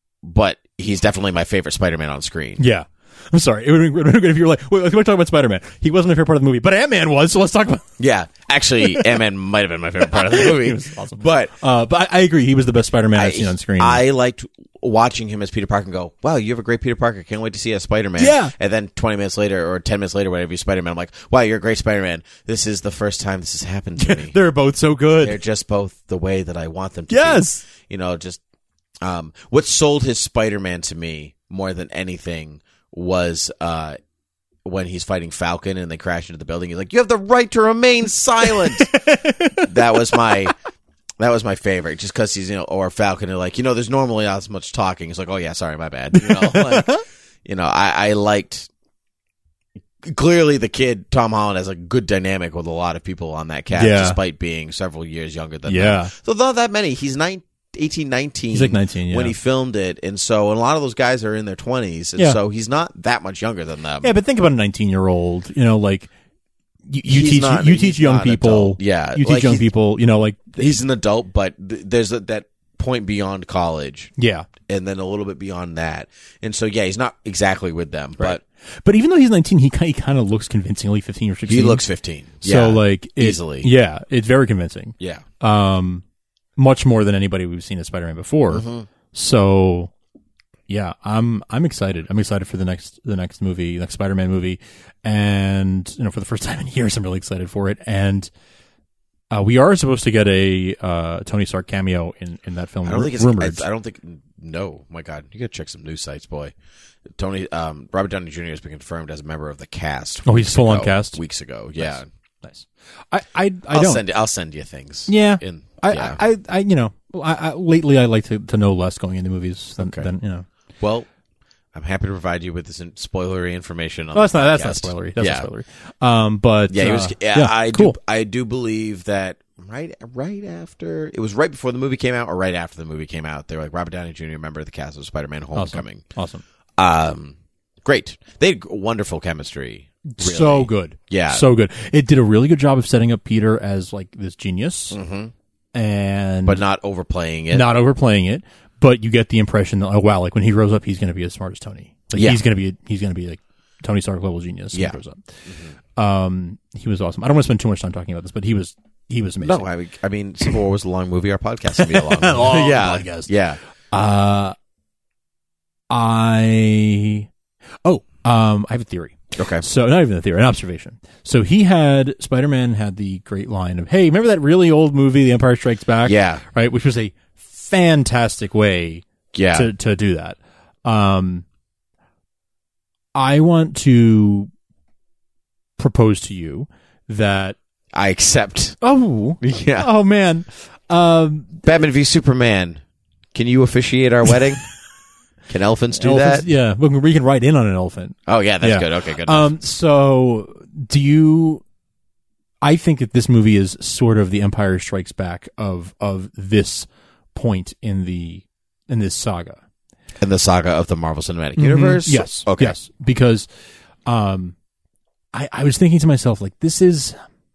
Speaker 10: but he's definitely my favorite Spider-Man on screen.
Speaker 11: Yeah. I'm sorry. It would have been good if you were like, wait, let's talk about Spider-Man. He wasn't my favorite part of the movie, but Ant-Man was, so let's talk about
Speaker 10: Yeah. Actually, Ant-Man might have been my favorite part of the movie.
Speaker 11: He was awesome.
Speaker 10: But
Speaker 11: Uh, but I, I agree. He was the best Spider-Man I've seen on screen.
Speaker 10: I liked watching him as Peter Parker and go, wow, you have a great Peter Parker. Can't wait to see you as Spider-Man.
Speaker 11: Yeah.
Speaker 10: And then twenty minutes later or ten minutes later, whatever, you're Spider-Man. I'm like, wow, you're a great Spider-Man. This is the first time this has happened to me.
Speaker 11: They're both so good.
Speaker 10: They're just both the way that I want them to
Speaker 11: Yes.
Speaker 10: be. You know, just um, what sold his Spider-Man to me more than anything was uh, when he's fighting Falcon and they crash into the building. He's like, "You have the right to remain silent." That was my that was my favorite, just because he's, you know, or Falcon are like, you know, there's normally not as much talking. He's like, "Oh yeah, sorry, my bad." You know, like, you know, I, I liked. Clearly, the kid Tom Holland has a good dynamic with a lot of people on that cast,
Speaker 11: Yeah.
Speaker 10: despite being several years younger than
Speaker 11: Yeah.
Speaker 10: them. So not that many. He's nine, eighteen, nineteen.
Speaker 11: He's like nineteen, yeah.
Speaker 10: when he filmed it, and so and a lot of those guys are in their twenties, and
Speaker 11: Yeah.
Speaker 10: so he's not that much younger than them.
Speaker 11: Yeah, but think about a nineteen-year-old. You know, like you, you
Speaker 10: He's
Speaker 11: teach
Speaker 10: not-
Speaker 11: you
Speaker 10: he's
Speaker 11: teach young
Speaker 10: not an
Speaker 11: people.
Speaker 10: adult. Yeah,
Speaker 11: you teach
Speaker 10: like
Speaker 11: young
Speaker 10: he's-
Speaker 11: people. You know, like
Speaker 10: He's an adult, but th- there's a, that point beyond college,
Speaker 11: yeah.
Speaker 10: and then a little bit beyond that, and so yeah, he's not exactly with them, but
Speaker 11: But even though he's nineteen, he kind, he kind of looks convincingly fifteen or sixteen.
Speaker 10: he looks fifteen.
Speaker 11: So
Speaker 10: Yeah,
Speaker 11: like it-
Speaker 10: easily.
Speaker 11: Yeah, it's very convincing.
Speaker 10: Yeah.
Speaker 11: Um, much more than anybody we've seen as Spider-Man before.
Speaker 10: Mm-hmm.
Speaker 11: So, yeah, I'm I'm excited. I'm excited for the next the next movie, next Spider-Man movie, and you know, for the first time in years, I'm really excited for it. And uh, we are supposed to get a uh, Tony Stark cameo in, in that film.
Speaker 10: I don't think it's.
Speaker 11: rumored.
Speaker 10: I, I don't think no, my God, you gotta check some news sites, boy. Tony, um, Robert Downey Junior has been confirmed as a member of the cast.
Speaker 11: Oh, he's full on
Speaker 10: ago,
Speaker 11: cast
Speaker 10: weeks ago. Yeah,
Speaker 11: nice. nice. I, I, I
Speaker 10: I'll
Speaker 11: don't.
Speaker 10: send. I'll send you things.
Speaker 11: Yeah,
Speaker 10: in,
Speaker 11: I,
Speaker 10: yeah.
Speaker 11: I, I, I, you know, I, I, lately I like to, to know less going into movies than,
Speaker 10: Okay.
Speaker 11: than you know.
Speaker 10: Well, I'm happy to provide you with this in- spoilery information. On
Speaker 11: Well, that's
Speaker 10: the
Speaker 11: not
Speaker 10: podcast.
Speaker 11: that's not spoilery. That's
Speaker 10: yeah.
Speaker 11: not spoilery. Um, but
Speaker 10: Yeah, he was.
Speaker 11: uh,
Speaker 10: Yeah,
Speaker 11: yeah,
Speaker 10: I
Speaker 11: cool.
Speaker 10: do. I do believe that right, right after it was right before the movie came out, or right after the movie came out. They were like Robert Downey Junior, member of the cast of Spider-Man: Homecoming.
Speaker 11: Awesome.
Speaker 10: awesome. Um, great. They had wonderful chemistry. Really.
Speaker 11: So good.
Speaker 10: Yeah.
Speaker 11: So good. It did a really good job of setting up Peter as like this genius,
Speaker 10: mm-hmm.
Speaker 11: and
Speaker 10: but not overplaying it.
Speaker 11: not overplaying it. But you get the impression that, oh wow, like when he grows up, he's going to be as smart as Tony. Like
Speaker 10: Yeah.
Speaker 11: he's going to be, he's going to be like Tony Stark level genius. When
Speaker 10: Yeah.
Speaker 11: he grows up. Mm-hmm. Um, he was awesome. I don't want to spend too much time talking about this, but he was, he was amazing.
Speaker 10: No, I, I mean, Civil War was a long movie. Our podcast can be a long movie.
Speaker 11: Long
Speaker 10: yeah,
Speaker 11: podcast.
Speaker 10: yeah.
Speaker 11: Uh, I, oh, um, I have a theory.
Speaker 10: Okay.
Speaker 11: So not even a theory, an observation. So he had, Spider-Man had the great line of, hey, remember that really old movie, The Empire Strikes Back?
Speaker 10: Yeah.
Speaker 11: Right. Which was a fantastic way
Speaker 10: Yeah.
Speaker 11: to, to do that. Um, I want to propose to you that,
Speaker 10: I accept.
Speaker 11: oh,
Speaker 10: Yeah.
Speaker 11: oh man. Um,
Speaker 10: Batman v Superman. Can you officiate our wedding? Can elephants do
Speaker 11: elephants-
Speaker 10: that?
Speaker 11: Yeah. We can, we can ride in on an elephant.
Speaker 10: Oh yeah, that's
Speaker 11: Yeah.
Speaker 10: good. Okay, good.
Speaker 11: Um, so do you, I think that this movie is sort of the Empire Strikes Back of, of this point in the, in this saga.
Speaker 10: In the saga of the Marvel Cinematic Universe?
Speaker 11: Mhm. Yes.
Speaker 10: Okay.
Speaker 11: Yes. Because, um, I, I was thinking to myself, like, this is,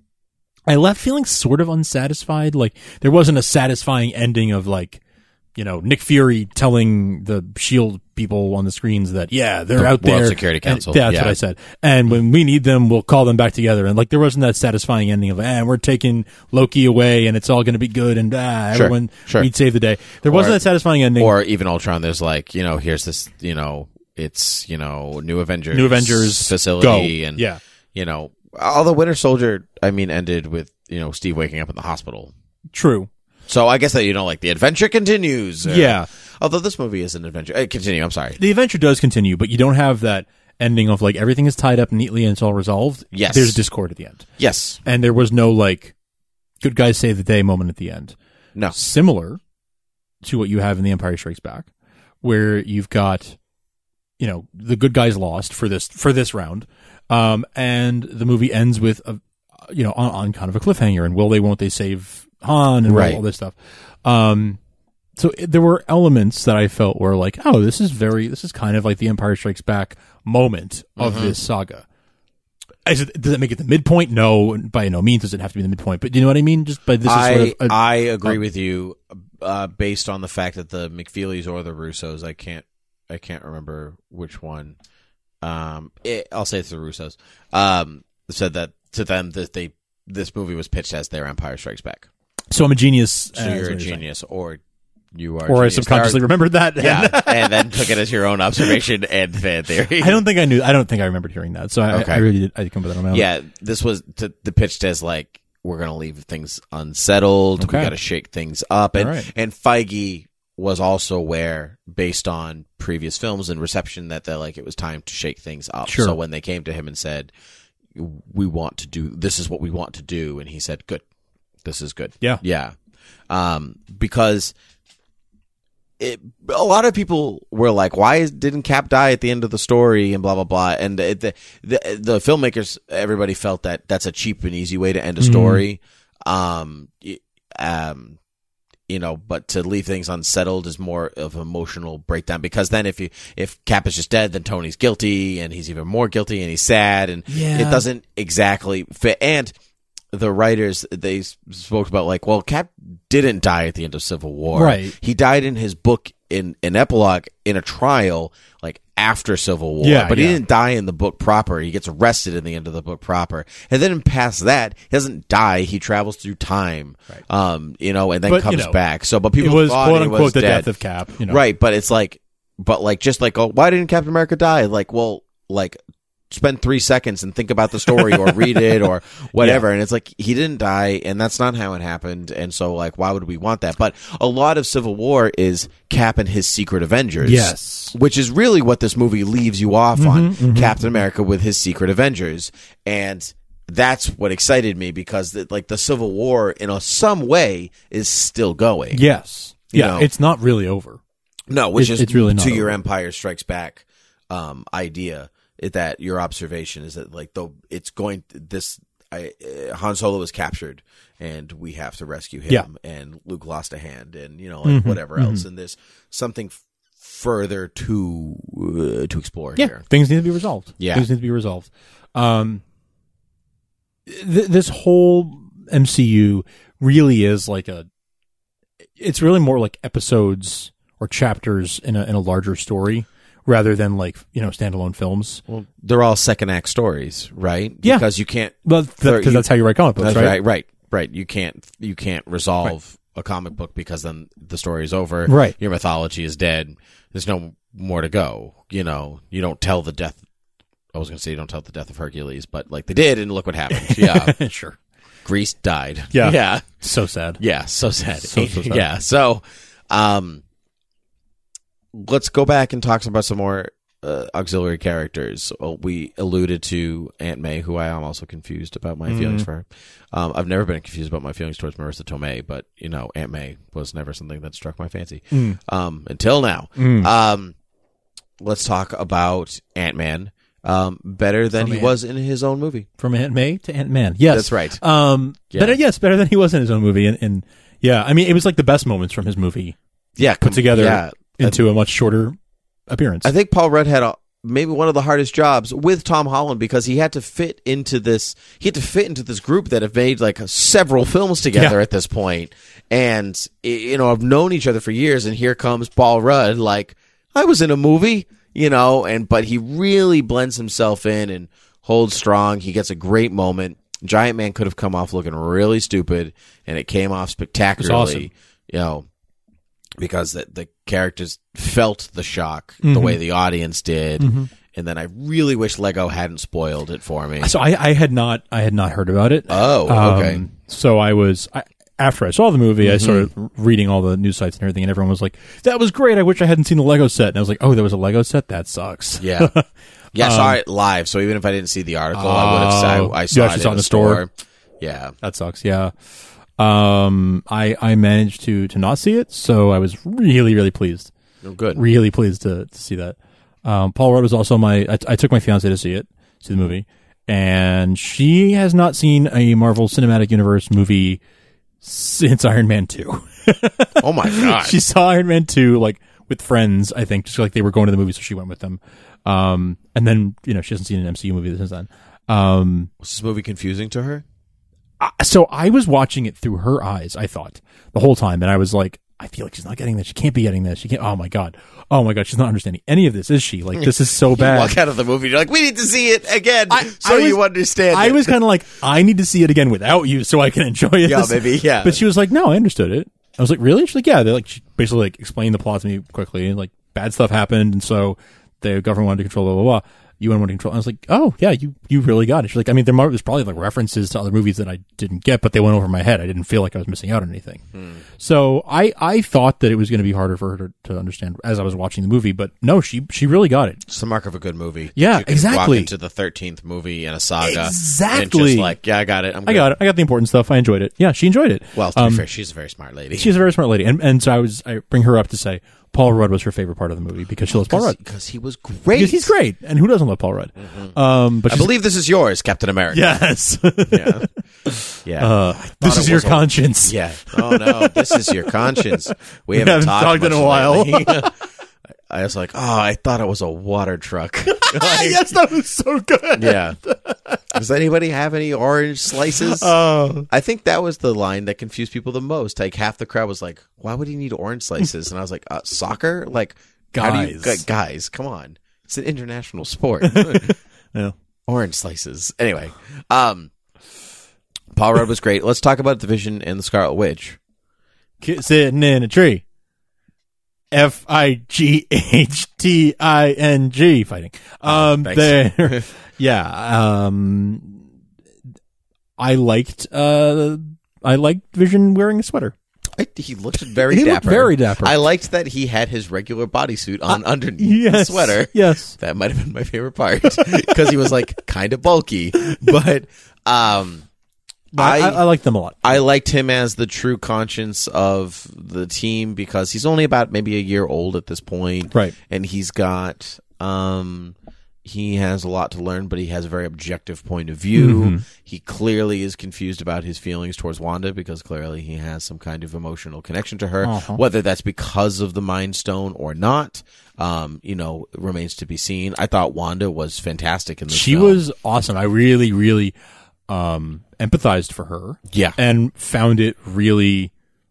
Speaker 11: I left feeling sort of unsatisfied. Like, there wasn't a satisfying ending of, like, you know, Nick Fury telling the SHIELD people on the screens that, yeah, they're
Speaker 10: The
Speaker 11: out
Speaker 10: World
Speaker 11: there.
Speaker 10: Security
Speaker 11: And
Speaker 10: Council.
Speaker 11: that's
Speaker 10: Yeah.
Speaker 11: what I said. And when we need them, we'll call them back together. And, like, there wasn't that satisfying ending of, eh, we're taking Loki away and it's all going to be good and, ah,
Speaker 10: Sure.
Speaker 11: everyone,
Speaker 10: Sure.
Speaker 11: we'd save the day. There wasn't
Speaker 10: Or-
Speaker 11: that satisfying ending.
Speaker 10: Or even Ultron, there's like, you know, here's this, you know, it's, you know, New Avengers.
Speaker 11: New Avengers
Speaker 10: facility.
Speaker 11: go.
Speaker 10: And,
Speaker 11: Yeah.
Speaker 10: you know, although Winter Soldier, I mean, ended with, you know, Steve waking up in the hospital.
Speaker 11: True.
Speaker 10: So I guess that, you know, like the adventure continues. or-
Speaker 11: Yeah.
Speaker 10: Although this movie is an adventure. Uh, continue, I'm sorry.
Speaker 11: The adventure does continue, but you don't have that ending of like everything is tied up neatly and it's all resolved.
Speaker 10: Yes.
Speaker 11: There's discord at the end.
Speaker 10: Yes.
Speaker 11: And there was no like good guys save the day moment at the end.
Speaker 10: No.
Speaker 11: Similar to what you have in The Empire Strikes Back, where you've got, you know, the good guys lost for this for this round. Um, and the movie ends with a you know, on, on kind of a cliffhanger and will they won't they save Han and
Speaker 10: Right.
Speaker 11: all this stuff. Um So it- there were elements that I felt were like, oh, this is very, this is kind of like the Empire Strikes Back moment of
Speaker 10: Mhm.
Speaker 11: this saga. Is it, does it make it the midpoint? No, by no means does it have to be the midpoint. But do you know what I mean? Just by this is
Speaker 10: I,
Speaker 11: sort of a,
Speaker 10: I agree
Speaker 11: uh,
Speaker 10: with you, uh, based on the fact that the McFeelys or the Russos, I can't, I can't remember which one. Um, it, I'll say it's the Russos. Um, said that to them that they this movie was pitched as their Empire Strikes Back.
Speaker 11: so I'm a genius.
Speaker 10: So
Speaker 11: uh,
Speaker 10: you're
Speaker 11: is
Speaker 10: a
Speaker 11: what saying.
Speaker 10: genius, or you are,
Speaker 11: Or I
Speaker 10: genius.
Speaker 11: subconsciously
Speaker 10: There are-
Speaker 11: remembered that.
Speaker 10: yeah, and then took it as your own observation and fan theory.
Speaker 11: I don't think I knew. I don't think I remembered hearing that. So I,
Speaker 10: Okay.
Speaker 11: I really did. I come with that on my own.
Speaker 10: Yeah, this was to, the pitched as like we're gonna leave things unsettled.
Speaker 11: Okay.
Speaker 10: We got to shake things up, and
Speaker 11: All right.
Speaker 10: and Feige was also aware, based on previous films and reception, that they like it was time to shake things up.
Speaker 11: Sure.
Speaker 10: So when they came to him and said, "We want to do this is what we want to do," and he said, "Good, this is good."
Speaker 11: Yeah.
Speaker 10: yeah, um, because. It, a lot of people were like, "Why is, didn't Cap die at the end of the story?" and blah blah blah. And it, the, the the filmmakers, everybody felt that that's a cheap and easy way to end a story. Um, y- um, you know, but to leave things unsettled is more of an emotional breakdown, because then if you if Cap is just dead, then Tony's guilty and he's even more guilty and he's sad, and
Speaker 11: Yeah.
Speaker 10: it doesn't exactly fit. And the writers, they s- spoke about like, well, Cap didn't die at the end of Civil War.
Speaker 11: Right.
Speaker 10: He died in his book in an epilogue in a trial, like after Civil War.
Speaker 11: Yeah,
Speaker 10: but he
Speaker 11: yeah.
Speaker 10: didn't die in the book proper. He gets arrested in the end of the book proper. And then past that, he doesn't die. He travels through time.
Speaker 11: Right.
Speaker 10: Um, you know, and then
Speaker 11: But, you
Speaker 10: comes
Speaker 11: know,
Speaker 10: back. So, but people
Speaker 11: it was
Speaker 10: thought
Speaker 11: quote
Speaker 10: he
Speaker 11: unquote
Speaker 10: was
Speaker 11: the
Speaker 10: dead.
Speaker 11: death of Cap. You know.
Speaker 10: Right. But it's like, but like, just like, oh, why didn't Captain America die? Like, well, like, spend three seconds and think about the story or read it or whatever. Yeah. And it's like, he didn't die, and that's not how it happened. And so, like, why would we want that? But a lot of Civil War is Cap and his secret Avengers.
Speaker 11: Yes.
Speaker 10: Which is really what this movie leaves you off
Speaker 11: mm-hmm,
Speaker 10: on.
Speaker 11: Mm-hmm.
Speaker 10: Captain America with his secret Avengers. And that's what excited me, because the, like the Civil War in a, some way is still going.
Speaker 11: Yes. Yeah.
Speaker 10: know?
Speaker 11: It's not really over.
Speaker 10: No, which
Speaker 11: it,
Speaker 10: is
Speaker 11: it's really not
Speaker 10: to
Speaker 11: over.
Speaker 10: your Empire Strikes Back um, idea. That your observation is that like though it's going this I, uh, Han Solo was captured and we have to rescue him,
Speaker 11: yeah.
Speaker 10: and Luke lost a hand, and you know like
Speaker 11: mm-hmm,
Speaker 10: whatever
Speaker 11: mm-hmm.
Speaker 10: else, and there's something f- further to uh, to explore
Speaker 11: yeah,
Speaker 10: here.
Speaker 11: Things need to be resolved.
Speaker 10: Yeah,
Speaker 11: things need to be resolved. Um, th- this whole M C U really is like a. It's really more like episodes or chapters in a in a larger story, rather than like, you know, standalone films.
Speaker 10: Well, they're all second act stories, right?
Speaker 11: Yeah.
Speaker 10: Because you can't.
Speaker 11: Well, because that, that's how you write comic books,
Speaker 10: that's
Speaker 11: right?
Speaker 10: right? Right, right. You can't, you can't resolve right. a comic book because then the story is over.
Speaker 11: Right.
Speaker 10: Your mythology is dead. There's no more to go. You know, you don't tell the death. I was going to say you don't tell the death of Hercules, but like they did, and look what happened. Yeah.
Speaker 11: Sure.
Speaker 10: Greece died.
Speaker 11: Yeah.
Speaker 10: Yeah.
Speaker 11: So sad.
Speaker 10: Yeah. So sad.
Speaker 11: So, so sad.
Speaker 10: Yeah. So, um, let's go back and talk about some more uh, auxiliary characters. Well, we alluded to Aunt May, who I am also confused about my mm. feelings for her. Um, I've never been confused about my feelings towards Marissa Tomei, but, you know, Aunt May was never something that struck my fancy
Speaker 11: mm.
Speaker 10: um, until now.
Speaker 11: Mm.
Speaker 10: Um, let's talk about Ant-Man. Um, better than
Speaker 11: From
Speaker 10: he
Speaker 11: Aunt-
Speaker 10: was in his own movie.
Speaker 11: From Aunt May to Ant Man. Yes.
Speaker 10: That's right.
Speaker 11: Um,
Speaker 10: Yeah.
Speaker 11: better, yes, better than he was in his own movie. And, and yeah, I mean, it was like the best moments from his movie
Speaker 10: Yeah.
Speaker 11: put together
Speaker 10: Yeah.
Speaker 11: into a much shorter appearance.
Speaker 10: I think Paul Rudd had a, maybe one of the hardest jobs with Tom Holland, because he had to fit into this. He had to fit into this group that have made like several films together
Speaker 11: Yeah.
Speaker 10: at this point, and you know, have known each other for years. And here comes Paul Rudd, like I was in a movie, you know, and but he really blends himself in and holds strong. He gets a great moment. Giant Man could have come off looking really stupid, and it came off spectacularly.
Speaker 11: Awesome.
Speaker 10: You know, because the, the characters felt the shock
Speaker 11: mm-hmm.
Speaker 10: the way the audience did.
Speaker 11: Mm-hmm.
Speaker 10: And then I really wish Lego hadn't spoiled it for me.
Speaker 11: So I, I had not, I had not heard about it.
Speaker 10: Oh, okay.
Speaker 11: Um, so I was, I, after I saw the movie,
Speaker 10: mm-hmm.
Speaker 11: I started reading all the news sites and everything, and everyone was like, "That was great. I wish I hadn't seen the Lego set." And I was like, "Oh, there was a Lego set? That sucks."
Speaker 10: Yeah. Yeah, I
Speaker 11: um,
Speaker 10: saw it live, so even if I didn't see the article, I would have. I, I saw
Speaker 11: you
Speaker 10: it
Speaker 11: saw
Speaker 10: in
Speaker 11: in
Speaker 10: the
Speaker 11: the store.
Speaker 10: store. Yeah,
Speaker 11: that sucks. Yeah. Um, I I managed to to not see it, so I was really really pleased.
Speaker 10: Oh, good.
Speaker 11: Really pleased to to see that. Um, Paul Rudd was also my. I, I took my fiance to see it, see the movie, and she has not seen a Marvel Cinematic Universe movie since Iron Man two.
Speaker 10: Oh my god!
Speaker 11: She saw Iron Man two like with friends, I think, just like they were going to the movie, so she went with them. Um, and then you know she hasn't seen an M C U movie since then. Um,
Speaker 10: was this movie confusing to her?
Speaker 11: I, so I was watching it through her eyes, I thought, the whole time, and I was like, I feel like she's not getting this. She can't be getting this. She can't. Oh my god. Oh my god. She's not understanding any of this, is she? Like this is so bad.
Speaker 10: You walk out of the movie, you're like, we need to see it again,
Speaker 11: I,
Speaker 10: so
Speaker 11: I was,
Speaker 10: you understand.
Speaker 11: I
Speaker 10: it.
Speaker 11: was kind of like, I need to see it again without you, so I can enjoy it.
Speaker 10: Yeah, maybe. Yeah.
Speaker 11: But she was like, no, I understood it. I was like, really? She's like, yeah. They're like, she basically like explained the plot to me quickly, and like bad stuff happened, and so the government wanted to control blah blah blah. U N wanted to control. I was like, oh yeah, you you really got it. She's like, I mean, there was probably like references to other movies that I didn't get, but they went over my head. I didn't feel like I was missing out on anything. Hmm. So I I thought that it was going to be harder for her to, to understand as I was watching the movie, but no, she she really got it.
Speaker 10: It's the mark of a good movie.
Speaker 11: Yeah,
Speaker 10: you can
Speaker 11: exactly.
Speaker 10: Walk into the thirteenth movie in a saga,
Speaker 11: exactly.
Speaker 10: And just like, yeah, I got it. I'm good.
Speaker 11: I got it. I got the important stuff. I enjoyed it. Yeah, she enjoyed it.
Speaker 10: Well, to
Speaker 11: um,
Speaker 10: be fair, she's a very smart lady.
Speaker 11: She's a very smart lady, and and so I was I bring her up to say Paul Rudd was her favorite part of the movie because she loves Paul Rudd.
Speaker 10: Because he was great.
Speaker 11: Because he's great, and who doesn't love Paul Rudd?
Speaker 10: Mm-hmm.
Speaker 11: Um, but
Speaker 10: I believe this is yours, Captain America.
Speaker 11: Yes.
Speaker 10: yeah. Yeah.
Speaker 11: Uh, this is your
Speaker 10: a,
Speaker 11: conscience.
Speaker 10: Yeah. Oh no, this is your conscience. We,
Speaker 11: we
Speaker 10: haven't,
Speaker 11: haven't
Speaker 10: talked,
Speaker 11: talked in a while.
Speaker 10: I was like, oh, I thought it was a water truck. Like,
Speaker 11: yes, that was so good.
Speaker 10: Yeah. Does anybody have any orange slices?
Speaker 11: Oh.
Speaker 10: I think that was the line that confused people the most. Like half the crowd was like, why would he need orange slices? And I was like, uh, soccer? Like,
Speaker 11: guys.
Speaker 10: How do you, guys, come on. It's an international sport.
Speaker 11: Yeah.
Speaker 10: Orange slices. Anyway, um, Paul Rudd was great. Let's talk about The Vision and the Scarlet Witch.
Speaker 11: Sitting in a tree. F I G H T I N G fighting. Um,
Speaker 10: Oh,
Speaker 11: there, yeah. Um, I liked, uh, I liked Vision wearing a sweater.
Speaker 10: I, he looked very
Speaker 11: He
Speaker 10: dapper.
Speaker 11: looked very dapper.
Speaker 10: I liked that he had his regular bodysuit on
Speaker 11: Uh,
Speaker 10: underneath
Speaker 11: yes,
Speaker 10: the sweater.
Speaker 11: yes.
Speaker 10: That might have been my favorite part because he was like kind of bulky, but um,
Speaker 11: I, I, I liked them a lot.
Speaker 10: I liked him as the true conscience of the team because he's only about maybe a year old at this point,
Speaker 11: Right.
Speaker 10: And he's got um, he has a lot to learn, but he has a very objective point of view.
Speaker 11: Mm-hmm.
Speaker 10: He clearly is confused about his feelings towards Wanda because clearly he has some kind of emotional connection to her.
Speaker 11: Uh-huh.
Speaker 10: Whether that's because of the Mind Stone or not, um, you know, remains to be seen. I thought Wanda was fantastic in this
Speaker 11: She
Speaker 10: film.
Speaker 11: was awesome. I really, really um, empathized for her.
Speaker 10: Yeah.
Speaker 11: And found it really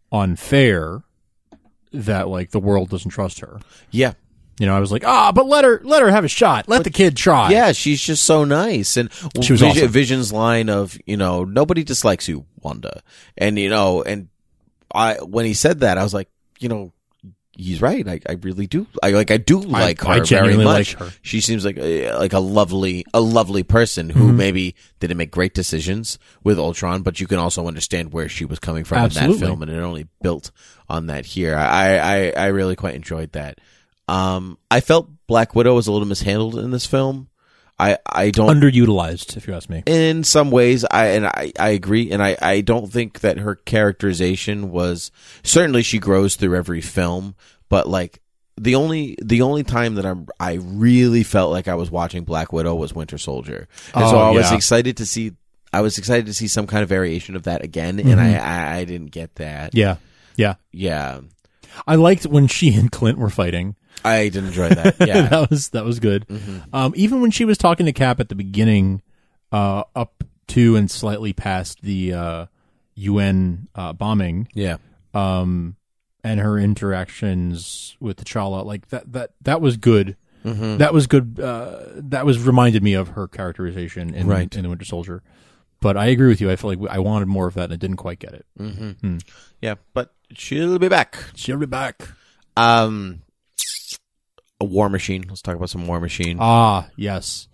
Speaker 11: unfair that like the world doesn't trust her.
Speaker 10: Yeah.
Speaker 11: You know, I was like, ah, but let her let her have a shot. Let the kid try.
Speaker 10: Yeah, she's just so nice. And
Speaker 11: She was
Speaker 10: Vision,
Speaker 11: awesome.
Speaker 10: Vision's line of, you know, nobody dislikes you, Wanda. And, you know, and I, when he said that, I was like, you know, he's right. I, I really do. I like, I do like
Speaker 11: I
Speaker 10: her very
Speaker 11: genuinely
Speaker 10: much.
Speaker 11: like her.
Speaker 10: She seems like a, like a lovely, a lovely person who
Speaker 11: Mm-hmm.
Speaker 10: maybe didn't make great decisions with Ultron, but you can also understand where she was coming from
Speaker 11: Absolutely.
Speaker 10: in that film. And it only built on that here. I, I, I really quite enjoyed that. Um, I felt Black Widow was a little mishandled in this film. I, I don't
Speaker 11: Underutilized, if you ask me.
Speaker 10: in some ways I and I, I agree, and I, I don't think that her characterization was certainly she grows through every film, but like the only the only time that I'm I really felt like I was watching Black Widow was Winter Soldier. And so
Speaker 11: Oh,
Speaker 10: I was
Speaker 11: yeah.
Speaker 10: excited to see I was excited to see some kind of variation of that again, and I, I, I didn't get that.
Speaker 11: Yeah. Yeah.
Speaker 10: Yeah.
Speaker 11: I liked when she and Clint were fighting.
Speaker 10: I did enjoy that. Yeah.
Speaker 11: that was that was good.
Speaker 10: Mm-hmm.
Speaker 11: Um, even when she was talking to Cap at the beginning, uh, up to and slightly past the uh, U N uh, bombing,
Speaker 10: Yeah.
Speaker 11: um, and her interactions with T'Challa, like that that that was good.
Speaker 10: Mm-hmm.
Speaker 11: That was good. Uh, that was reminded me of her characterization in
Speaker 10: Right.
Speaker 11: in the Winter Soldier. But I agree with you. I feel like I wanted more of that, and I didn't quite get it.
Speaker 10: Mm-hmm. Yeah, but she'll be back.
Speaker 11: She'll be back.
Speaker 10: Um, a War Machine. Let's talk about some War Machine.
Speaker 11: Ah, yes.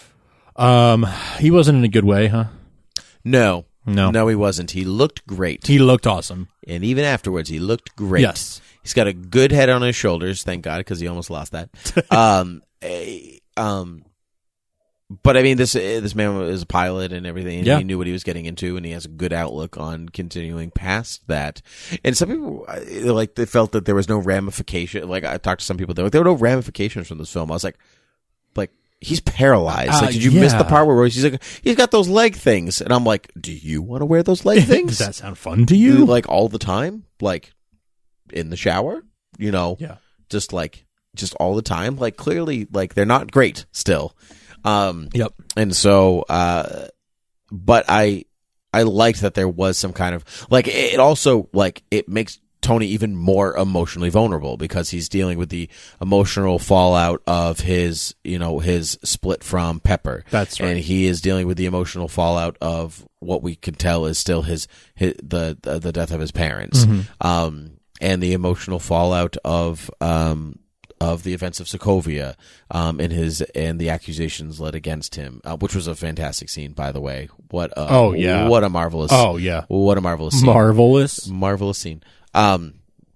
Speaker 11: Um, he wasn't in a good way, huh?
Speaker 10: No,
Speaker 11: No.
Speaker 10: no, he wasn't. He looked great,
Speaker 11: He looked awesome.
Speaker 10: and even afterwards, he looked great.
Speaker 11: Yes.
Speaker 10: He's got a good head on his shoulders. Thank God, because he almost lost that. um, eh, um, but I mean, this eh, this man was a pilot and everything, and
Speaker 11: Yeah.
Speaker 10: he knew what he was getting into, and he has a good outlook on continuing past that. And some people eh, like they felt that there was no ramification. Like I talked to some people, they're like, there were no ramifications from this film. I was like, like. He's paralyzed.
Speaker 11: Uh,
Speaker 10: like, did you miss
Speaker 11: yeah.
Speaker 10: the part where he's like, he's got those leg things, and I'm like, do you want to wear those leg things?
Speaker 11: Does that sound fun to you?
Speaker 10: Like all the time, like in the shower, you know,
Speaker 11: Yeah.
Speaker 10: just like just all the time. Like clearly, like they're not great still. Um,
Speaker 11: Yep.
Speaker 10: and so, uh, but I, I liked that there was some kind of like it also like it makes Tony even more emotionally vulnerable because he's dealing with the emotional fallout of his, you know, his split from Pepper.
Speaker 11: That's right.
Speaker 10: And he is dealing with the emotional fallout of what we can tell is still his, his the, the the death of his parents.
Speaker 11: Mm-hmm.
Speaker 10: Um, and the emotional fallout of um of the events of Sokovia, um, and his and the accusations led against him, uh, which was a fantastic scene, by the way. What a,
Speaker 11: Oh, yeah.
Speaker 10: what a marvelous
Speaker 11: Oh, yeah.
Speaker 10: what a marvelous scene.
Speaker 11: Marvelous.
Speaker 10: Marvelous scene. Um,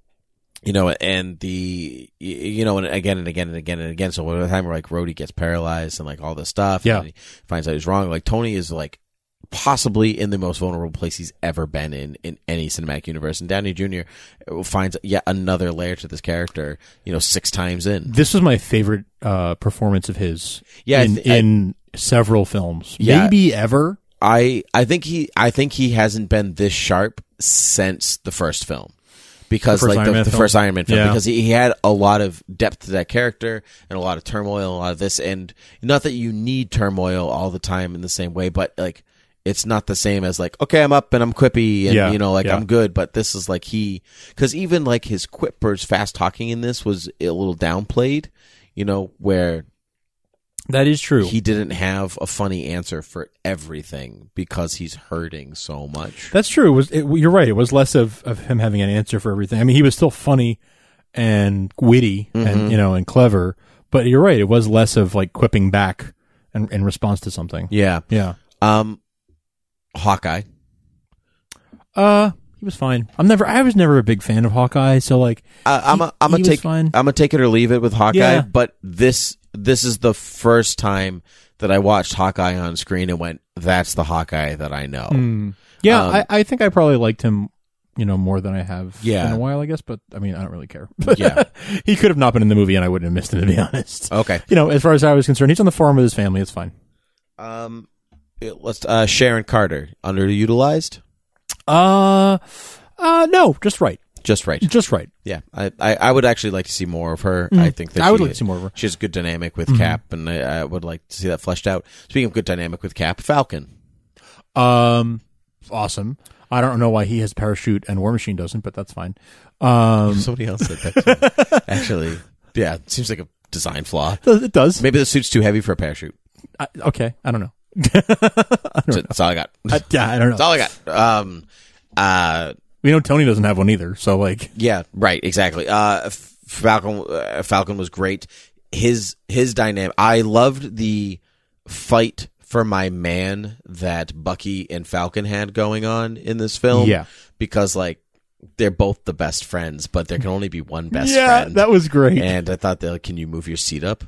Speaker 10: you know, and the, you know, and again and again and again and again. So by the time where like Rhodey gets paralyzed and like all this stuff,
Speaker 11: Yeah.
Speaker 10: and he finds out he's wrong. Like Tony is like possibly in the most vulnerable place he's ever been in in any cinematic universe. And Downey Junior finds yet another layer to this character. You know, six times in.
Speaker 11: This was my favorite uh, performance of his.
Speaker 10: Yeah, I
Speaker 11: in,
Speaker 10: th- I-
Speaker 11: in several films,
Speaker 10: Yeah.
Speaker 11: maybe ever.
Speaker 10: I I think he I think he hasn't been this sharp since the first film. Because
Speaker 11: The first
Speaker 10: like
Speaker 11: Iron
Speaker 10: the,
Speaker 11: Man
Speaker 10: the
Speaker 11: film?
Speaker 10: first Iron Man film,
Speaker 11: Yeah.
Speaker 10: because he, he had a lot of depth to that character and a lot of turmoil and a lot of this, and not that you need turmoil all the time in the same way, but like it's not the same as like, okay, I'm up and I'm quippy and
Speaker 11: Yeah,
Speaker 10: you know like
Speaker 11: yeah.
Speaker 10: I'm good, but this is like he, because even like his quippers, fast talking in this was a little downplayed, you know, where
Speaker 11: That is true.
Speaker 10: he didn't have a funny answer for everything because he's hurting so much.
Speaker 11: That's true. It was it, you're right. It was less of, of him having an answer for everything. I mean, he was still funny and witty
Speaker 10: Mm-hmm.
Speaker 11: and you know and clever. But you're right; it was less of like quipping back in, in response to something.
Speaker 10: Yeah.
Speaker 11: Yeah.
Speaker 10: Um, Hawkeye.
Speaker 11: Uh, he was fine. I'm never. I was never a big fan of Hawkeye. So like,
Speaker 10: I, I'm
Speaker 11: he-
Speaker 10: a, I'm
Speaker 11: he
Speaker 10: gonna
Speaker 11: was
Speaker 10: take
Speaker 11: fine.
Speaker 10: I'm gonna take it or leave it with Hawkeye.
Speaker 11: Yeah.
Speaker 10: But this this is the first time that I watched Hawkeye on screen and went, "That's the Hawkeye that I know."
Speaker 11: Mm. Yeah,
Speaker 10: Um,
Speaker 11: I, I think I probably liked him, you know, more than I have
Speaker 10: Yeah.
Speaker 11: in a while, I guess. But I mean, I don't really care.
Speaker 10: Yeah.
Speaker 11: He could have not been in the movie, and I wouldn't have missed him, to be honest.
Speaker 10: Okay.
Speaker 11: You know, as far as I was concerned, he's on the farm with his family. It's fine.
Speaker 10: Um, it- let's uh, Sharon Carter, underutilized,
Speaker 11: Uh, uh, no, just right,
Speaker 10: just right.
Speaker 11: just right.
Speaker 10: Yeah, I, I, I would actually like to see more of her. I think that
Speaker 11: I would
Speaker 10: she,
Speaker 11: like to see more of her.
Speaker 10: She has a good dynamic with Cap, and I, I would like to see that fleshed out. Speaking of good dynamic with Cap, Falcon.
Speaker 11: Um, awesome. I don't know why he has parachute and War Machine doesn't, but that's fine. Um,
Speaker 10: Somebody else said that. Too. Actually, yeah, it seems like a design flaw.
Speaker 11: it does.
Speaker 10: Maybe the suit's too heavy for a parachute.
Speaker 11: I, okay, I don't know.
Speaker 10: That's, it. That's all I got.
Speaker 11: I, yeah, I don't know.
Speaker 10: That's all I got. Um, uh,
Speaker 11: We know Tony doesn't have one either, so like,
Speaker 10: yeah, right, exactly. Uh, Falcon, uh, Falcon was great. His his dynamic. I loved the fight for my man that Bucky and Falcon had going on in this film.
Speaker 11: Yeah.
Speaker 10: Because like they're both the best friends, but there can only be one best
Speaker 11: yeah,
Speaker 10: friend.
Speaker 11: that was great.
Speaker 10: And I thought, that, can you move your seat up?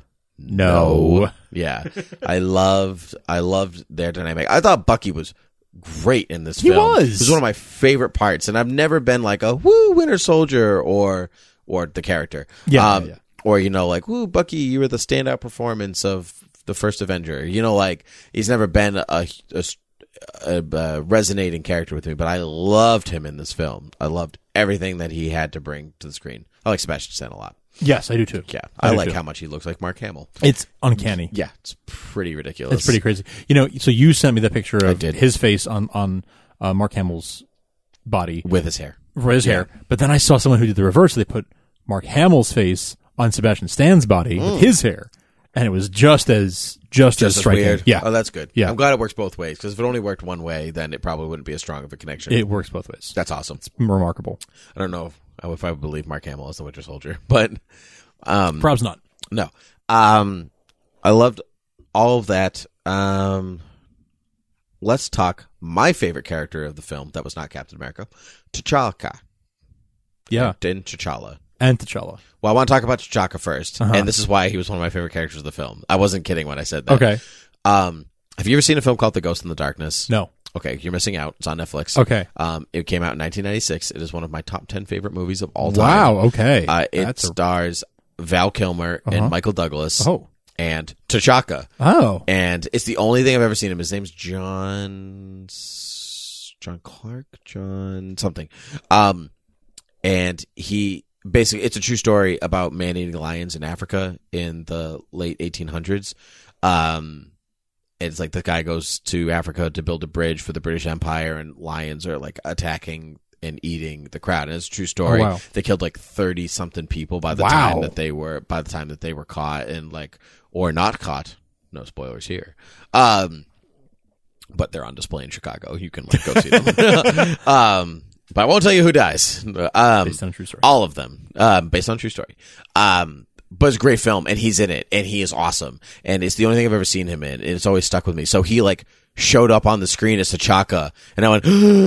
Speaker 11: No.
Speaker 10: Yeah, I loved, I loved their dynamic. I thought Bucky was great in this
Speaker 11: He
Speaker 10: film.
Speaker 11: was.
Speaker 10: It was one of my favorite parts, and I've never been like a woo Winter Soldier or or the character.
Speaker 11: Yeah,
Speaker 10: um,
Speaker 11: yeah, yeah.
Speaker 10: Or you know, like woo Bucky, you were the standout performance of the first Avenger. You know, like he's never been a, a, a, a resonating character with me, but I loved him in this film. I loved everything that he had to bring to the screen. I like Sebastian Stan a lot.
Speaker 11: Yes, I do too.
Speaker 10: Yeah, I,
Speaker 11: I do
Speaker 10: like
Speaker 11: too.
Speaker 10: how much he looks like Mark Hamill.
Speaker 11: It's uncanny.
Speaker 10: Yeah, it's pretty ridiculous.
Speaker 11: It's pretty crazy. You know, so you sent me the picture
Speaker 10: I
Speaker 11: of
Speaker 10: did.
Speaker 11: his face on on uh, Mark Hamill's body
Speaker 10: with his hair.
Speaker 11: for his
Speaker 10: Yeah.
Speaker 11: hair, but then I saw someone who did the reverse. They put Mark Hamill's face on Sebastian Stan's body with his hair, and it was just as just,
Speaker 10: Just
Speaker 11: as
Speaker 10: as
Speaker 11: striking.
Speaker 10: weird.
Speaker 11: Yeah,
Speaker 10: Oh, that's good.
Speaker 11: Yeah.
Speaker 10: I'm glad it works both ways, because if it only worked one way, then it probably wouldn't be as strong of a connection.
Speaker 11: it works both ways.
Speaker 10: That's awesome.
Speaker 11: Remarkable.
Speaker 10: I don't know if, if I would believe Mark Hamill as the Winter Soldier, but um,
Speaker 11: Probs not.
Speaker 10: no. Um, I loved all of that. Um, let's talk my favorite character of the film that was not Captain America, T'Chaka.
Speaker 11: Yeah,
Speaker 10: Din T'Challa.
Speaker 11: and T'Challa.
Speaker 10: Well, I want to talk about T'Chaka first,
Speaker 11: Uh-huh.
Speaker 10: and this is why he was one of my favorite characters of the film. I wasn't kidding when I said that.
Speaker 11: Okay.
Speaker 10: Um, have you ever seen a film called The Ghost in the Darkness?
Speaker 11: No.
Speaker 10: Okay, you're missing out. It's on Netflix.
Speaker 11: Okay.
Speaker 10: Um, it came out in nineteen ninety-six. It is one of my top ten favorite movies of all time.
Speaker 11: Wow. Okay.
Speaker 10: Uh, it
Speaker 11: That's a-
Speaker 10: stars Val Kilmer
Speaker 11: Uh-huh.
Speaker 10: and Michael Douglas
Speaker 11: Oh.
Speaker 10: and T'Chaka.
Speaker 11: Oh.
Speaker 10: And it's the only thing I've ever seen him. His name's John John Clark, John something. Um, and he basically, it's a true story about man-eating lions in Africa in the late eighteen hundreds. Um, it's like the guy goes to Africa to build a bridge for the British Empire, and lions are like attacking and eating the crowd. And it's a true story.
Speaker 11: Oh, wow.
Speaker 10: They killed like thirty something people by the
Speaker 11: Wow.
Speaker 10: time that they were by the time that they were caught and like or not caught. No spoilers here. Um, but they're on display in Chicago. You can like go see them. um, but I won't tell you who dies. Um,
Speaker 11: Based on a true story.
Speaker 10: all of them, um, based on a true story. Um, but it's a great film, and he's in it, and he is awesome, and it's the only thing I've ever seen him in, and it's always stuck with me. So he like showed up on the screen as T'Chaka, and I went,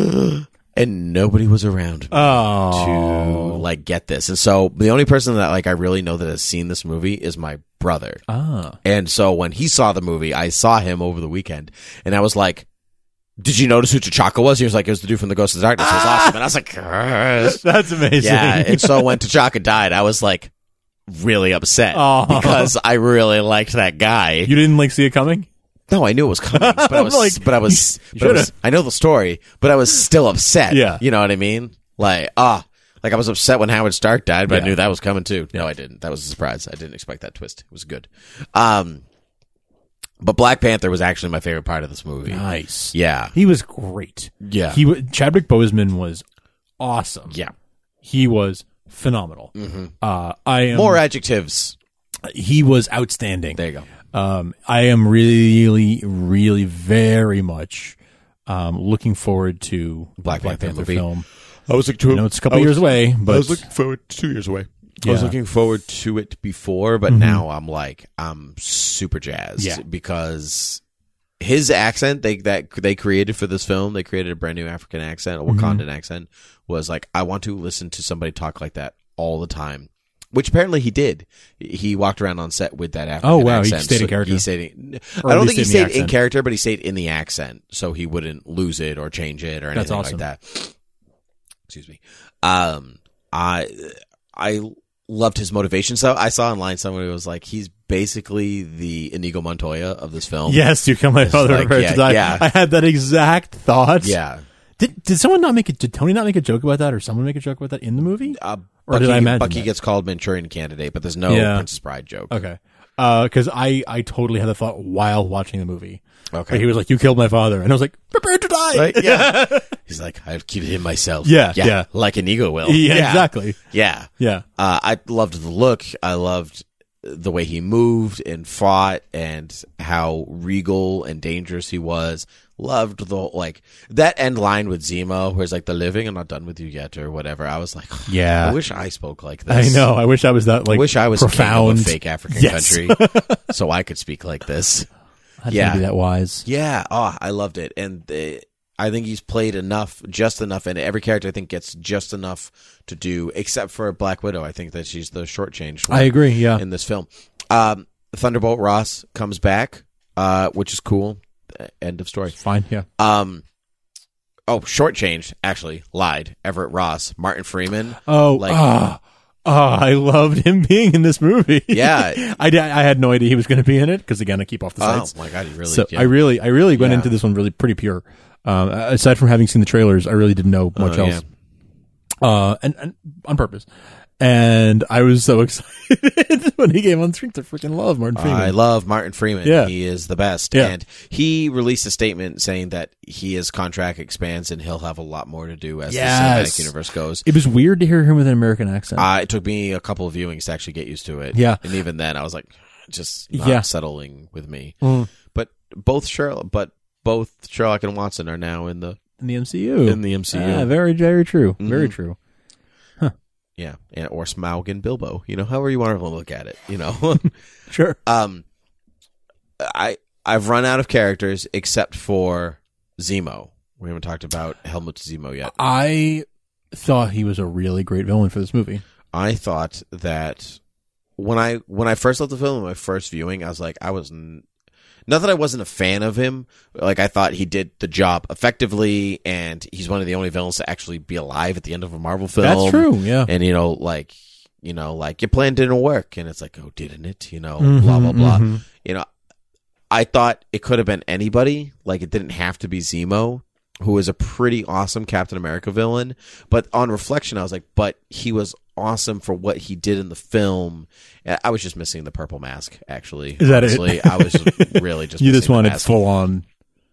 Speaker 10: and nobody was around me
Speaker 11: Oh.
Speaker 10: to like get this. And so the only person that like I really know that has seen this movie is my brother.
Speaker 11: Ah.
Speaker 10: And so when he saw the movie, I saw him over the weekend, and I was like, did you notice who T'Chaka was? He was like, it was the dude from The Ghost of the Darkness. It was awesome. And I was like, "Yes."
Speaker 11: That's amazing.
Speaker 10: Yeah. And so when T'Chaka died, I was like really upset
Speaker 11: Oh.
Speaker 10: because I really liked that guy.
Speaker 11: You didn't like see it coming?
Speaker 10: No, I knew it was coming, but I was,
Speaker 11: Like,
Speaker 10: but I was,
Speaker 11: you
Speaker 10: but I was,
Speaker 11: should've.
Speaker 10: I know the story, but I was still upset.
Speaker 11: Yeah.
Speaker 10: You know what I mean? Like, ah, like I was upset when Howard Stark died, but
Speaker 11: Yeah.
Speaker 10: I knew that was coming too. No, I didn't. That was a surprise. I didn't expect that twist. It was good. Um, but Black Panther was actually my favorite part of this movie.
Speaker 11: Nice.
Speaker 10: Yeah.
Speaker 11: He was great.
Speaker 10: Yeah.
Speaker 11: He w- Chadwick Boseman was awesome.
Speaker 10: Yeah.
Speaker 11: He was phenomenal.
Speaker 10: Mm-hmm.
Speaker 11: Uh, I am
Speaker 10: More adjectives.
Speaker 11: He was outstanding.
Speaker 10: There you go.
Speaker 11: Um, I am really, really, very much um, looking forward to
Speaker 10: Black
Speaker 11: Black
Speaker 10: Panther
Speaker 11: Panther
Speaker 10: movie.
Speaker 11: film.
Speaker 10: I was looking
Speaker 11: I know it's a couple years away, but
Speaker 10: forward to two years away. I was
Speaker 11: Yeah.
Speaker 10: looking forward to it before, but
Speaker 11: Mhm.
Speaker 10: now I'm like, I'm super jazzed
Speaker 11: Yeah.
Speaker 10: because his accent they that they created for this film, they created a brand new African accent, a Wakandan
Speaker 11: Mhm.
Speaker 10: accent, was like, I want to listen to somebody talk like that all the time. Which apparently he did. He walked around on set with that African
Speaker 11: Oh, wow. He
Speaker 10: accent.
Speaker 11: stayed in
Speaker 10: So
Speaker 11: character.
Speaker 10: He stayed in,
Speaker 11: Or
Speaker 10: I
Speaker 11: at
Speaker 10: don't
Speaker 11: least
Speaker 10: think he
Speaker 11: in the
Speaker 10: stayed in
Speaker 11: accent.
Speaker 10: character, but he stayed in the accent, so he wouldn't lose it or change it or
Speaker 11: That's
Speaker 10: anything
Speaker 11: awesome.
Speaker 10: like that. Excuse me. Um, I I loved his motivation. So I saw online somebody was like, he's basically the Inigo Montoya of this film.
Speaker 11: Yes, you kill my
Speaker 10: It's
Speaker 11: father.
Speaker 10: like,
Speaker 11: Like,
Speaker 10: yeah,
Speaker 11: I,
Speaker 10: yeah.
Speaker 11: I had that exact thought.
Speaker 10: Yeah.
Speaker 11: Did did someone not make it? Did Tony not make a joke about that, or someone make a joke about that in the movie?
Speaker 10: Uh,
Speaker 11: or
Speaker 10: Bucky,
Speaker 11: did I imagine
Speaker 10: Bucky
Speaker 11: that?
Speaker 10: gets called Manchurian Candidate, but there's no
Speaker 11: Yeah.
Speaker 10: Princess Bride joke.
Speaker 11: Okay, because I I totally had the thought while watching the movie.
Speaker 10: Okay.
Speaker 11: Where he was like, "You killed my father," and I was like, "Prepare to die."
Speaker 10: Right? Yeah. He's like, I've killed him myself.
Speaker 11: Yeah,
Speaker 10: yeah.
Speaker 11: yeah.
Speaker 10: Like Inigo will.
Speaker 11: Yeah, exactly.
Speaker 10: Yeah.
Speaker 11: Yeah.
Speaker 10: Uh, I loved the look. I loved the way he moved and fought and how regal and dangerous he was. Loved the, like, that end line with Zemo where it's like, the living, I'm not done with you yet, or whatever. I was like,
Speaker 11: Yeah.
Speaker 10: I wish I spoke like
Speaker 11: I
Speaker 10: this.
Speaker 11: know. I wish I was that like.
Speaker 10: I wish I was
Speaker 11: profound.
Speaker 10: king of a fake African
Speaker 11: Yes.
Speaker 10: country so I could speak like this.
Speaker 11: I'd
Speaker 10: Yeah.
Speaker 11: be that wise.
Speaker 10: Yeah. Oh, I loved it. And uh, I think he's played enough, just enough, and every character I think gets just enough to do, except for Black Widow. I think that she's the shortchanged one
Speaker 11: I agree. Yeah.
Speaker 10: in this film. Um, Thunderbolt Ross comes back, uh, which is cool. Uh, End of story.
Speaker 11: Fine. Yeah.
Speaker 10: Um, oh, shortchanged, actually, lied. Everett Ross, Martin Freeman.
Speaker 11: Oh,
Speaker 10: like,
Speaker 11: ah, ah, I loved him being in this movie.
Speaker 10: Yeah.
Speaker 11: I, did- I had no idea he was going to be in it because again, I keep off the
Speaker 10: oh
Speaker 11: sites.
Speaker 10: my God, he really,
Speaker 11: so
Speaker 10: yeah.
Speaker 11: I really, I really went
Speaker 10: Yeah.
Speaker 11: into this one really pretty pure. Um, aside from having seen the trailers, I really didn't know much
Speaker 10: Oh,
Speaker 11: else. Uh, and, and on purpose. And I was so excited when he came on screen. I freaking love Martin Freeman.
Speaker 10: I love Martin Freeman.
Speaker 11: Yeah.
Speaker 10: He is the best.
Speaker 11: Yeah.
Speaker 10: And he released a statement saying that he, his contract expands and he'll have a lot more to do as
Speaker 11: Yes.
Speaker 10: the cinematic universe goes.
Speaker 11: It was weird to hear him with an American accent.
Speaker 10: Uh, it took me a couple of viewings to actually get used to it.
Speaker 11: Yeah.
Speaker 10: And even then I was like, just not
Speaker 11: Yeah.
Speaker 10: settling with me.
Speaker 11: Mm.
Speaker 10: But both Sherlock, but both Sherlock and Watson are now in the,
Speaker 11: in the M C U.
Speaker 10: in the M C U.
Speaker 11: Ah, very, very true. Very
Speaker 10: Mhm.
Speaker 11: true.
Speaker 10: Yeah. And, or Smaug and Bilbo, you know, however you want to look at it, you know?
Speaker 11: Sure.
Speaker 10: Um, I I've run out of characters except for Zemo. We haven't talked about Helmut Zemo yet.
Speaker 11: I thought he was a really great villain for this movie.
Speaker 10: I thought that when I when I first left the film, in my first viewing, I was like, I was n- not that I wasn't a fan of him. Like I thought he did the job effectively, and he's one of the only villains to actually be alive at the end of a Marvel film.
Speaker 11: That's true. Yeah.
Speaker 10: And you know, like you know, like your plan didn't work, and it's like, oh, didn't it? You know,
Speaker 11: Mhm,
Speaker 10: blah blah blah.
Speaker 11: mhm.
Speaker 10: You know, I thought it could have been anybody. Like it didn't have to be Zemo, who is a pretty awesome Captain America villain. But on reflection, I was like, but he was awesome for what he did in the film. I was just missing the purple mask, actually.
Speaker 11: Is that it?
Speaker 10: Honestly. I was really just
Speaker 11: You
Speaker 10: missing
Speaker 11: just
Speaker 10: the
Speaker 11: wanted
Speaker 10: mask.
Speaker 11: full on.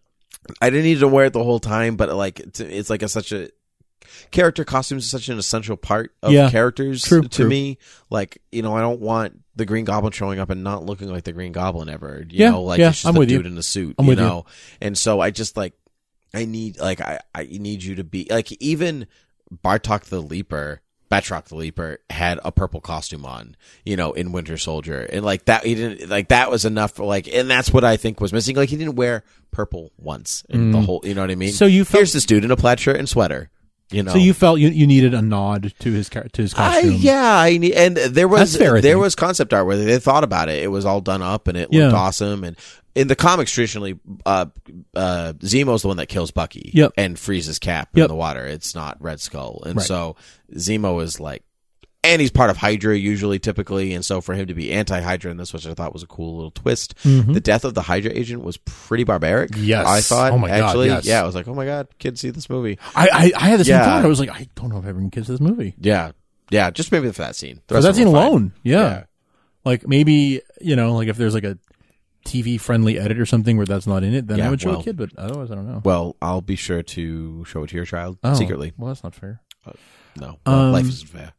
Speaker 10: I didn't need to wear it the whole time, but like it's, it's like a such a character costumes is such an essential part of
Speaker 11: Yeah.
Speaker 10: characters
Speaker 11: True,
Speaker 10: to
Speaker 11: true.
Speaker 10: me. Like, you know, I don't want the Green Goblin showing up and not looking like the Green Goblin ever. You
Speaker 11: Yeah,
Speaker 10: know, like
Speaker 11: yeah,
Speaker 10: it's just
Speaker 11: I'm
Speaker 10: the
Speaker 11: with you.
Speaker 10: dude in the suit.
Speaker 11: I'm
Speaker 10: you
Speaker 11: with you.
Speaker 10: know? And so I just like I need like I, I need you to be like even Bartok the Leaper Batroc the Leaper had a purple costume on, you know, in Winter Soldier. And like that, he didn't, like that was enough for like, and that's what I think was missing. Like he didn't wear purple once in
Speaker 11: Mm.
Speaker 10: the whole, you know what I mean?
Speaker 11: So you felt-
Speaker 10: Here's this dude in a plaid shirt and sweater, you know?
Speaker 11: So you felt you, you needed a nod to his char- to his
Speaker 10: I,
Speaker 11: costume.
Speaker 10: yeah, I need, and there was,
Speaker 11: That's fair, I
Speaker 10: there
Speaker 11: think.
Speaker 10: was concept art where they thought about it. It was all done up and it
Speaker 11: Yeah.
Speaker 10: looked awesome. And in the comics, traditionally, uh, uh, Zemo's the one that kills Bucky
Speaker 11: Yep.
Speaker 10: and freezes Cap
Speaker 11: Yep.
Speaker 10: in the water. It's not Red Skull. And
Speaker 11: Right.
Speaker 10: so Zemo is like, and he's part of Hydra usually, typically, and so for him to be anti-Hydra in this, which I thought was a cool little twist.
Speaker 11: Mhm.
Speaker 10: The death of the Hydra agent was pretty barbaric.
Speaker 11: Yes.
Speaker 10: I thought.
Speaker 11: Oh my God,
Speaker 10: actually,
Speaker 11: yes.
Speaker 10: yeah, I was like, oh my god, kids see this movie.
Speaker 11: I, I, I had the same
Speaker 10: Yeah.
Speaker 11: thought. I was like, I don't know if I ever kids this movie.
Speaker 10: Yeah, yeah, just maybe for that scene. The
Speaker 11: For
Speaker 10: rest
Speaker 11: that
Speaker 10: of them
Speaker 11: scene
Speaker 10: were fine.
Speaker 11: alone, yeah.
Speaker 10: Yeah.
Speaker 11: Like maybe you know, like if there's like a T V friendly edit or something where that's not in it, then
Speaker 10: Yeah,
Speaker 11: I would show
Speaker 10: well-
Speaker 11: a kid. But otherwise, I don't know.
Speaker 10: Well, I'll be sure to show it to your child
Speaker 11: Oh,
Speaker 10: secretly.
Speaker 11: Well, that's not fair.
Speaker 10: No,
Speaker 11: Um,
Speaker 10: life isn't fair.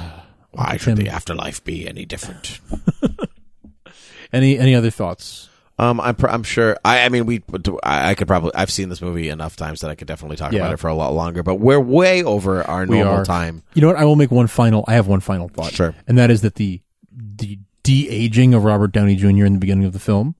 Speaker 10: Why should
Speaker 11: Tim.
Speaker 10: the afterlife be any different?
Speaker 11: Any any other thoughts?
Speaker 10: Um, I'm pr- I'm sure. I, I mean, we. I, I could probably. I've seen this movie enough times that I could definitely talk
Speaker 11: Yeah.
Speaker 10: about it for a lot longer. But we're way over our
Speaker 11: We
Speaker 10: normal
Speaker 11: are.
Speaker 10: time.
Speaker 11: You know what? I will make one final. I have one final thought.
Speaker 10: Sure.
Speaker 11: And that is that the the de-aging of Robert Downey Junior in the beginning of the film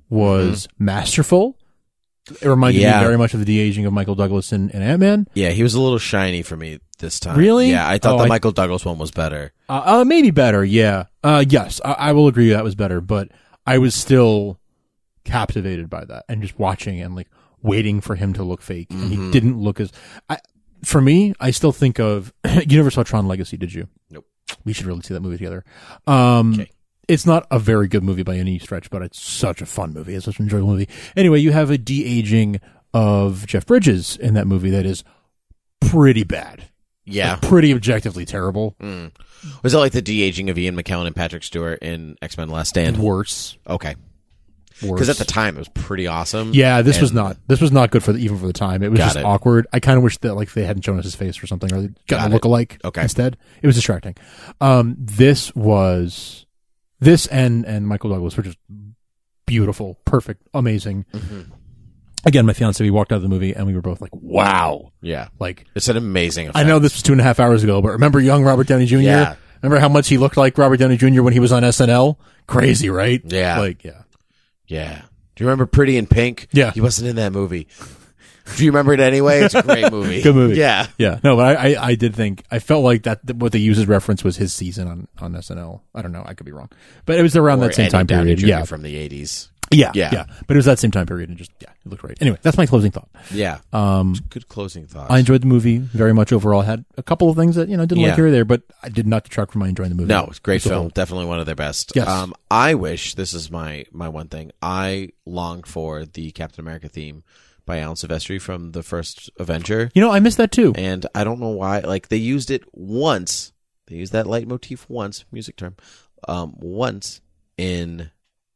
Speaker 11: was mm-hmm. masterful. It reminded
Speaker 10: yeah.
Speaker 11: me very much of the de-aging of Michael Douglas in, in Ant-Man.
Speaker 10: Yeah, he was a little shiny for me this time.
Speaker 11: Really?
Speaker 10: Yeah, I thought
Speaker 11: oh,
Speaker 10: the
Speaker 11: I,
Speaker 10: Michael Douglas one was better.
Speaker 11: Uh, uh, maybe better. Yeah. Uh, yes, I, I will agree that was better. But I was still captivated by that and just watching and like waiting for him to look fake, and
Speaker 10: Mm-hmm.
Speaker 11: he didn't look as. I, for me, I still think of. You never saw Tron Legacy, did you?
Speaker 10: Nope.
Speaker 11: We should really see that movie together. Um,
Speaker 10: Okay.
Speaker 11: It's not a very good movie by any stretch, but it's such a fun movie. It's such an enjoyable movie. Anyway, you have a de-aging of Jeff Bridges in that movie that is pretty bad.
Speaker 10: Yeah,
Speaker 11: Like, pretty objectively terrible.
Speaker 10: Mm. Was it like the de-aging of Ian McKellen and Patrick Stewart in X-Men: Last Stand?
Speaker 11: Worse.
Speaker 10: Okay.
Speaker 11: Worse.
Speaker 10: Because at the time it was pretty awesome.
Speaker 11: Yeah, this
Speaker 10: and
Speaker 11: was not. This was not good for the, even for the time. It was
Speaker 10: Got
Speaker 11: just
Speaker 10: it.
Speaker 11: awkward. I kind of wish that like they hadn't shown us his face or something, or they'd gotten
Speaker 10: Got
Speaker 11: a
Speaker 10: it.
Speaker 11: lookalike
Speaker 10: Okay.
Speaker 11: instead. It was distracting. Um, this was this and and Michael Douglas were just beautiful, perfect, amazing.
Speaker 10: Mm-hmm.
Speaker 11: Again, my fiance, we walked out of the movie and we were both like, "Wow!"
Speaker 10: Yeah,
Speaker 11: Like
Speaker 10: it's an amazing effect.
Speaker 11: I know this was two and a half hours ago, but remember young Robert Downey Junior?
Speaker 10: Yeah.
Speaker 11: Remember how much he looked like Robert Downey Junior when he was on S N L? Crazy, right?
Speaker 10: Yeah.
Speaker 11: Like yeah.
Speaker 10: Yeah. Do you remember Pretty in Pink?
Speaker 11: Yeah.
Speaker 10: He wasn't in that movie. Do you remember it anyway? It's a great movie.
Speaker 11: Good movie.
Speaker 10: Yeah.
Speaker 11: Yeah. No, but I, I, I did think, I felt like that, that what they used as reference was his season on, on S N L. I don't know. I could be wrong. But it was around
Speaker 10: Or
Speaker 11: that same
Speaker 10: Eddie
Speaker 11: time
Speaker 10: Downey
Speaker 11: period.
Speaker 10: Junior
Speaker 11: Yeah.
Speaker 10: from the eighties.
Speaker 11: Yeah.
Speaker 10: Yeah.
Speaker 11: Yeah. But it was that same time period and just, yeah, it looked great. Anyway, that's my closing thought.
Speaker 10: Yeah.
Speaker 11: Um,
Speaker 10: Good closing thoughts.
Speaker 11: I enjoyed the movie very much overall. I had a couple of things that, you know, I didn't
Speaker 10: Yeah.
Speaker 11: like here or there, but I did not detract from my enjoying the movie.
Speaker 10: No, it's a great
Speaker 11: As a
Speaker 10: film.
Speaker 11: whole.
Speaker 10: Definitely one of their best.
Speaker 11: Yes.
Speaker 10: Um, I wish, this is my, my one thing, I longed for the Captain America theme by Alan Silvestri from the first Avenger.
Speaker 11: You know, I missed that too.
Speaker 10: And I don't know why. Like, they used it once. They used that leitmotif once, music term, um, once in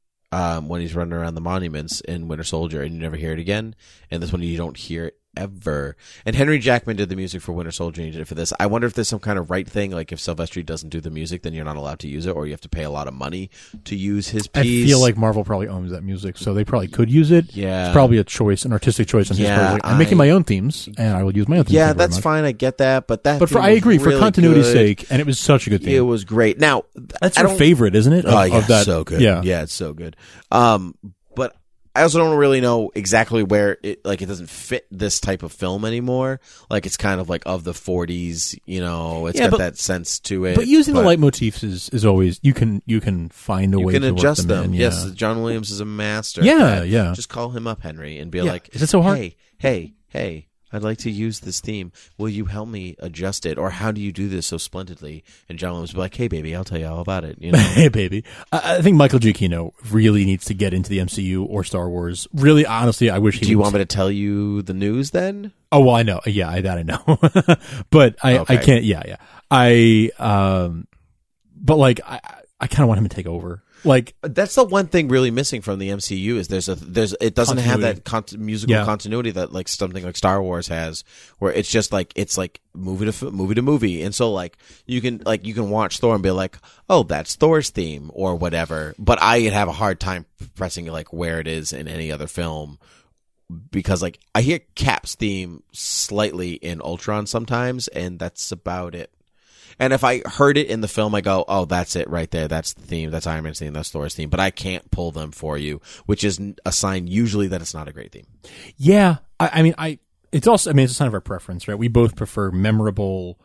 Speaker 10: um, when he's running around the monuments in Winter Soldier, and you never hear it again. And this one you don't hear it ever. And Henry Jackman did the music for Winter Soldier, and he did it for this. I wonder if there's some kind of right thing, like if Silvestri doesn't do the music, then you're not allowed to use it, or you have to pay a lot of money to use his piece.
Speaker 11: I feel like Marvel probably owns that music, so they probably could use it.
Speaker 10: Yeah.
Speaker 11: It's probably a choice, an artistic choice on his
Speaker 10: Yeah,
Speaker 11: part. Like, I'm
Speaker 10: I-
Speaker 11: making my own themes, and I will use my own themes.
Speaker 10: yeah,
Speaker 11: Thank you very
Speaker 10: that's
Speaker 11: much.
Speaker 10: fine. I get that, but that.
Speaker 11: But for
Speaker 10: theme
Speaker 11: I
Speaker 10: was
Speaker 11: agree, for
Speaker 10: really
Speaker 11: continuity's
Speaker 10: good.
Speaker 11: sake, and it was such a good theme.
Speaker 10: It was great. Now,
Speaker 11: That's
Speaker 10: I
Speaker 11: your
Speaker 10: don't-
Speaker 11: favorite, isn't it? Of,
Speaker 10: Oh yeah,
Speaker 11: of that,
Speaker 10: so good.
Speaker 11: Yeah,
Speaker 10: yeah, it's so good. Um, but I also don't really know exactly where it like it doesn't fit this type of film anymore. Like it's kind of like of the forties, you know. It's
Speaker 11: Yeah,
Speaker 10: got
Speaker 11: but-
Speaker 10: that sense to it.
Speaker 11: But using
Speaker 10: but
Speaker 11: the leitmotifs is, is always you can you can find a
Speaker 10: you
Speaker 11: way
Speaker 10: can
Speaker 11: to
Speaker 10: adjust
Speaker 11: work
Speaker 10: them.
Speaker 11: them. In,
Speaker 10: Yes,
Speaker 11: yeah.
Speaker 10: John Williams is a master. at
Speaker 11: Yeah,
Speaker 10: that.
Speaker 11: yeah.
Speaker 10: Just call him up, Henry, and be
Speaker 11: Yeah.
Speaker 10: like,
Speaker 11: Is it so hard?
Speaker 10: Hey, hey, hey. I'd like to use this theme. Will you help me adjust it? Or how do you do this so splendidly? And John Williams would be like, hey, baby, I'll tell you all about it. You know?
Speaker 11: Hey, baby. I, I think Michael Giacchino really needs to get into the M C U or Star Wars. Really, honestly, I wish he
Speaker 10: Do you
Speaker 11: would-
Speaker 10: want me to tell you the news then?
Speaker 11: Oh, well, I know. Yeah, I, that I know. But I,
Speaker 10: Okay.
Speaker 11: I can't, yeah, yeah. I, um, but like, I, I kind of want him to take over. Like,
Speaker 10: That's the one thing really missing from the M C U is there's a there's it doesn't have
Speaker 11: Continuity.
Speaker 10: that con- musical
Speaker 11: Yeah.
Speaker 10: continuity that like something like Star Wars has, where it's just like it's like movie to f- movie to movie, and so like you can like you can watch Thor and be like, oh, that's Thor's theme or whatever. But I have a hard time pressing like where it is in any other film because like I hear Cap's theme slightly in Ultron sometimes, and that's about it. And if I heard it in the film, I go, oh, that's it right there. That's the theme. That's Iron Man's theme. That's Thor's theme. But I can't pull them for you, which is a sign usually that it's not a great theme.
Speaker 11: yeah, I, I mean, I, it's also, I mean, it's a sign of our preference, right? We both prefer memorable,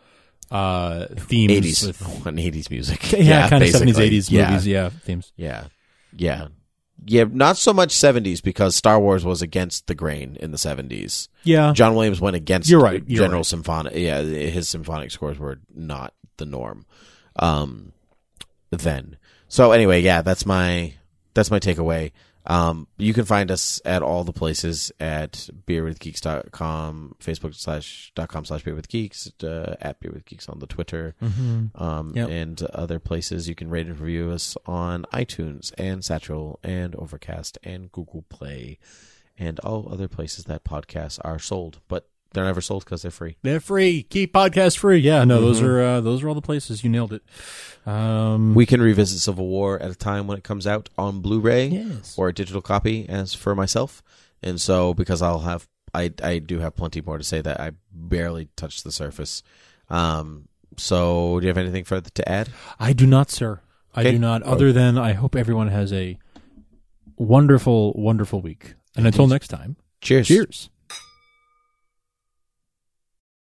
Speaker 11: uh, themes.
Speaker 10: eighties.
Speaker 11: With,
Speaker 10: And eighties music.
Speaker 11: yeah, kind of seventies,
Speaker 10: basically.
Speaker 11: eighties
Speaker 10: yeah.
Speaker 11: movies, yeah, themes.
Speaker 10: Yeah. Yeah. Yeah, not so much seventies because Star Wars was against the grain in the seventies.
Speaker 11: Yeah.
Speaker 10: John Williams went against
Speaker 11: You're right, you're
Speaker 10: general
Speaker 11: right.
Speaker 10: symphonic. Yeah, his symphonic scores were not the norm. Um, then. So anyway, yeah, that's my that's my takeaway. Um, you can find us at all the places at beer with geeks dot com, Facebook slash dot com slash beer with geeks, uh, at beer with geeks on the Twitter,
Speaker 11: Mm-hmm.
Speaker 10: um,
Speaker 11: Yep.
Speaker 10: and other places. You can rate and review us on iTunes and Satchel and Overcast and Google Play and all other places that podcasts are sold. But they're never sold because they're free.
Speaker 11: They're free. Keep podcasts free. Yeah, no, mm-hmm. those are uh, those are all the places. You nailed it. Um,
Speaker 10: we can revisit Civil War at a time when it comes out on Blu-ray
Speaker 11: yes.
Speaker 10: or a digital copy, as for myself. And so, because I'll have, I I do have plenty more to say that I barely touched the surface. Um, so, do you have anything further to add?
Speaker 11: I do not, sir. I
Speaker 10: okay.
Speaker 11: do not. Other than I hope everyone has a wonderful, wonderful week. And until next time,
Speaker 10: cheers.
Speaker 11: Cheers.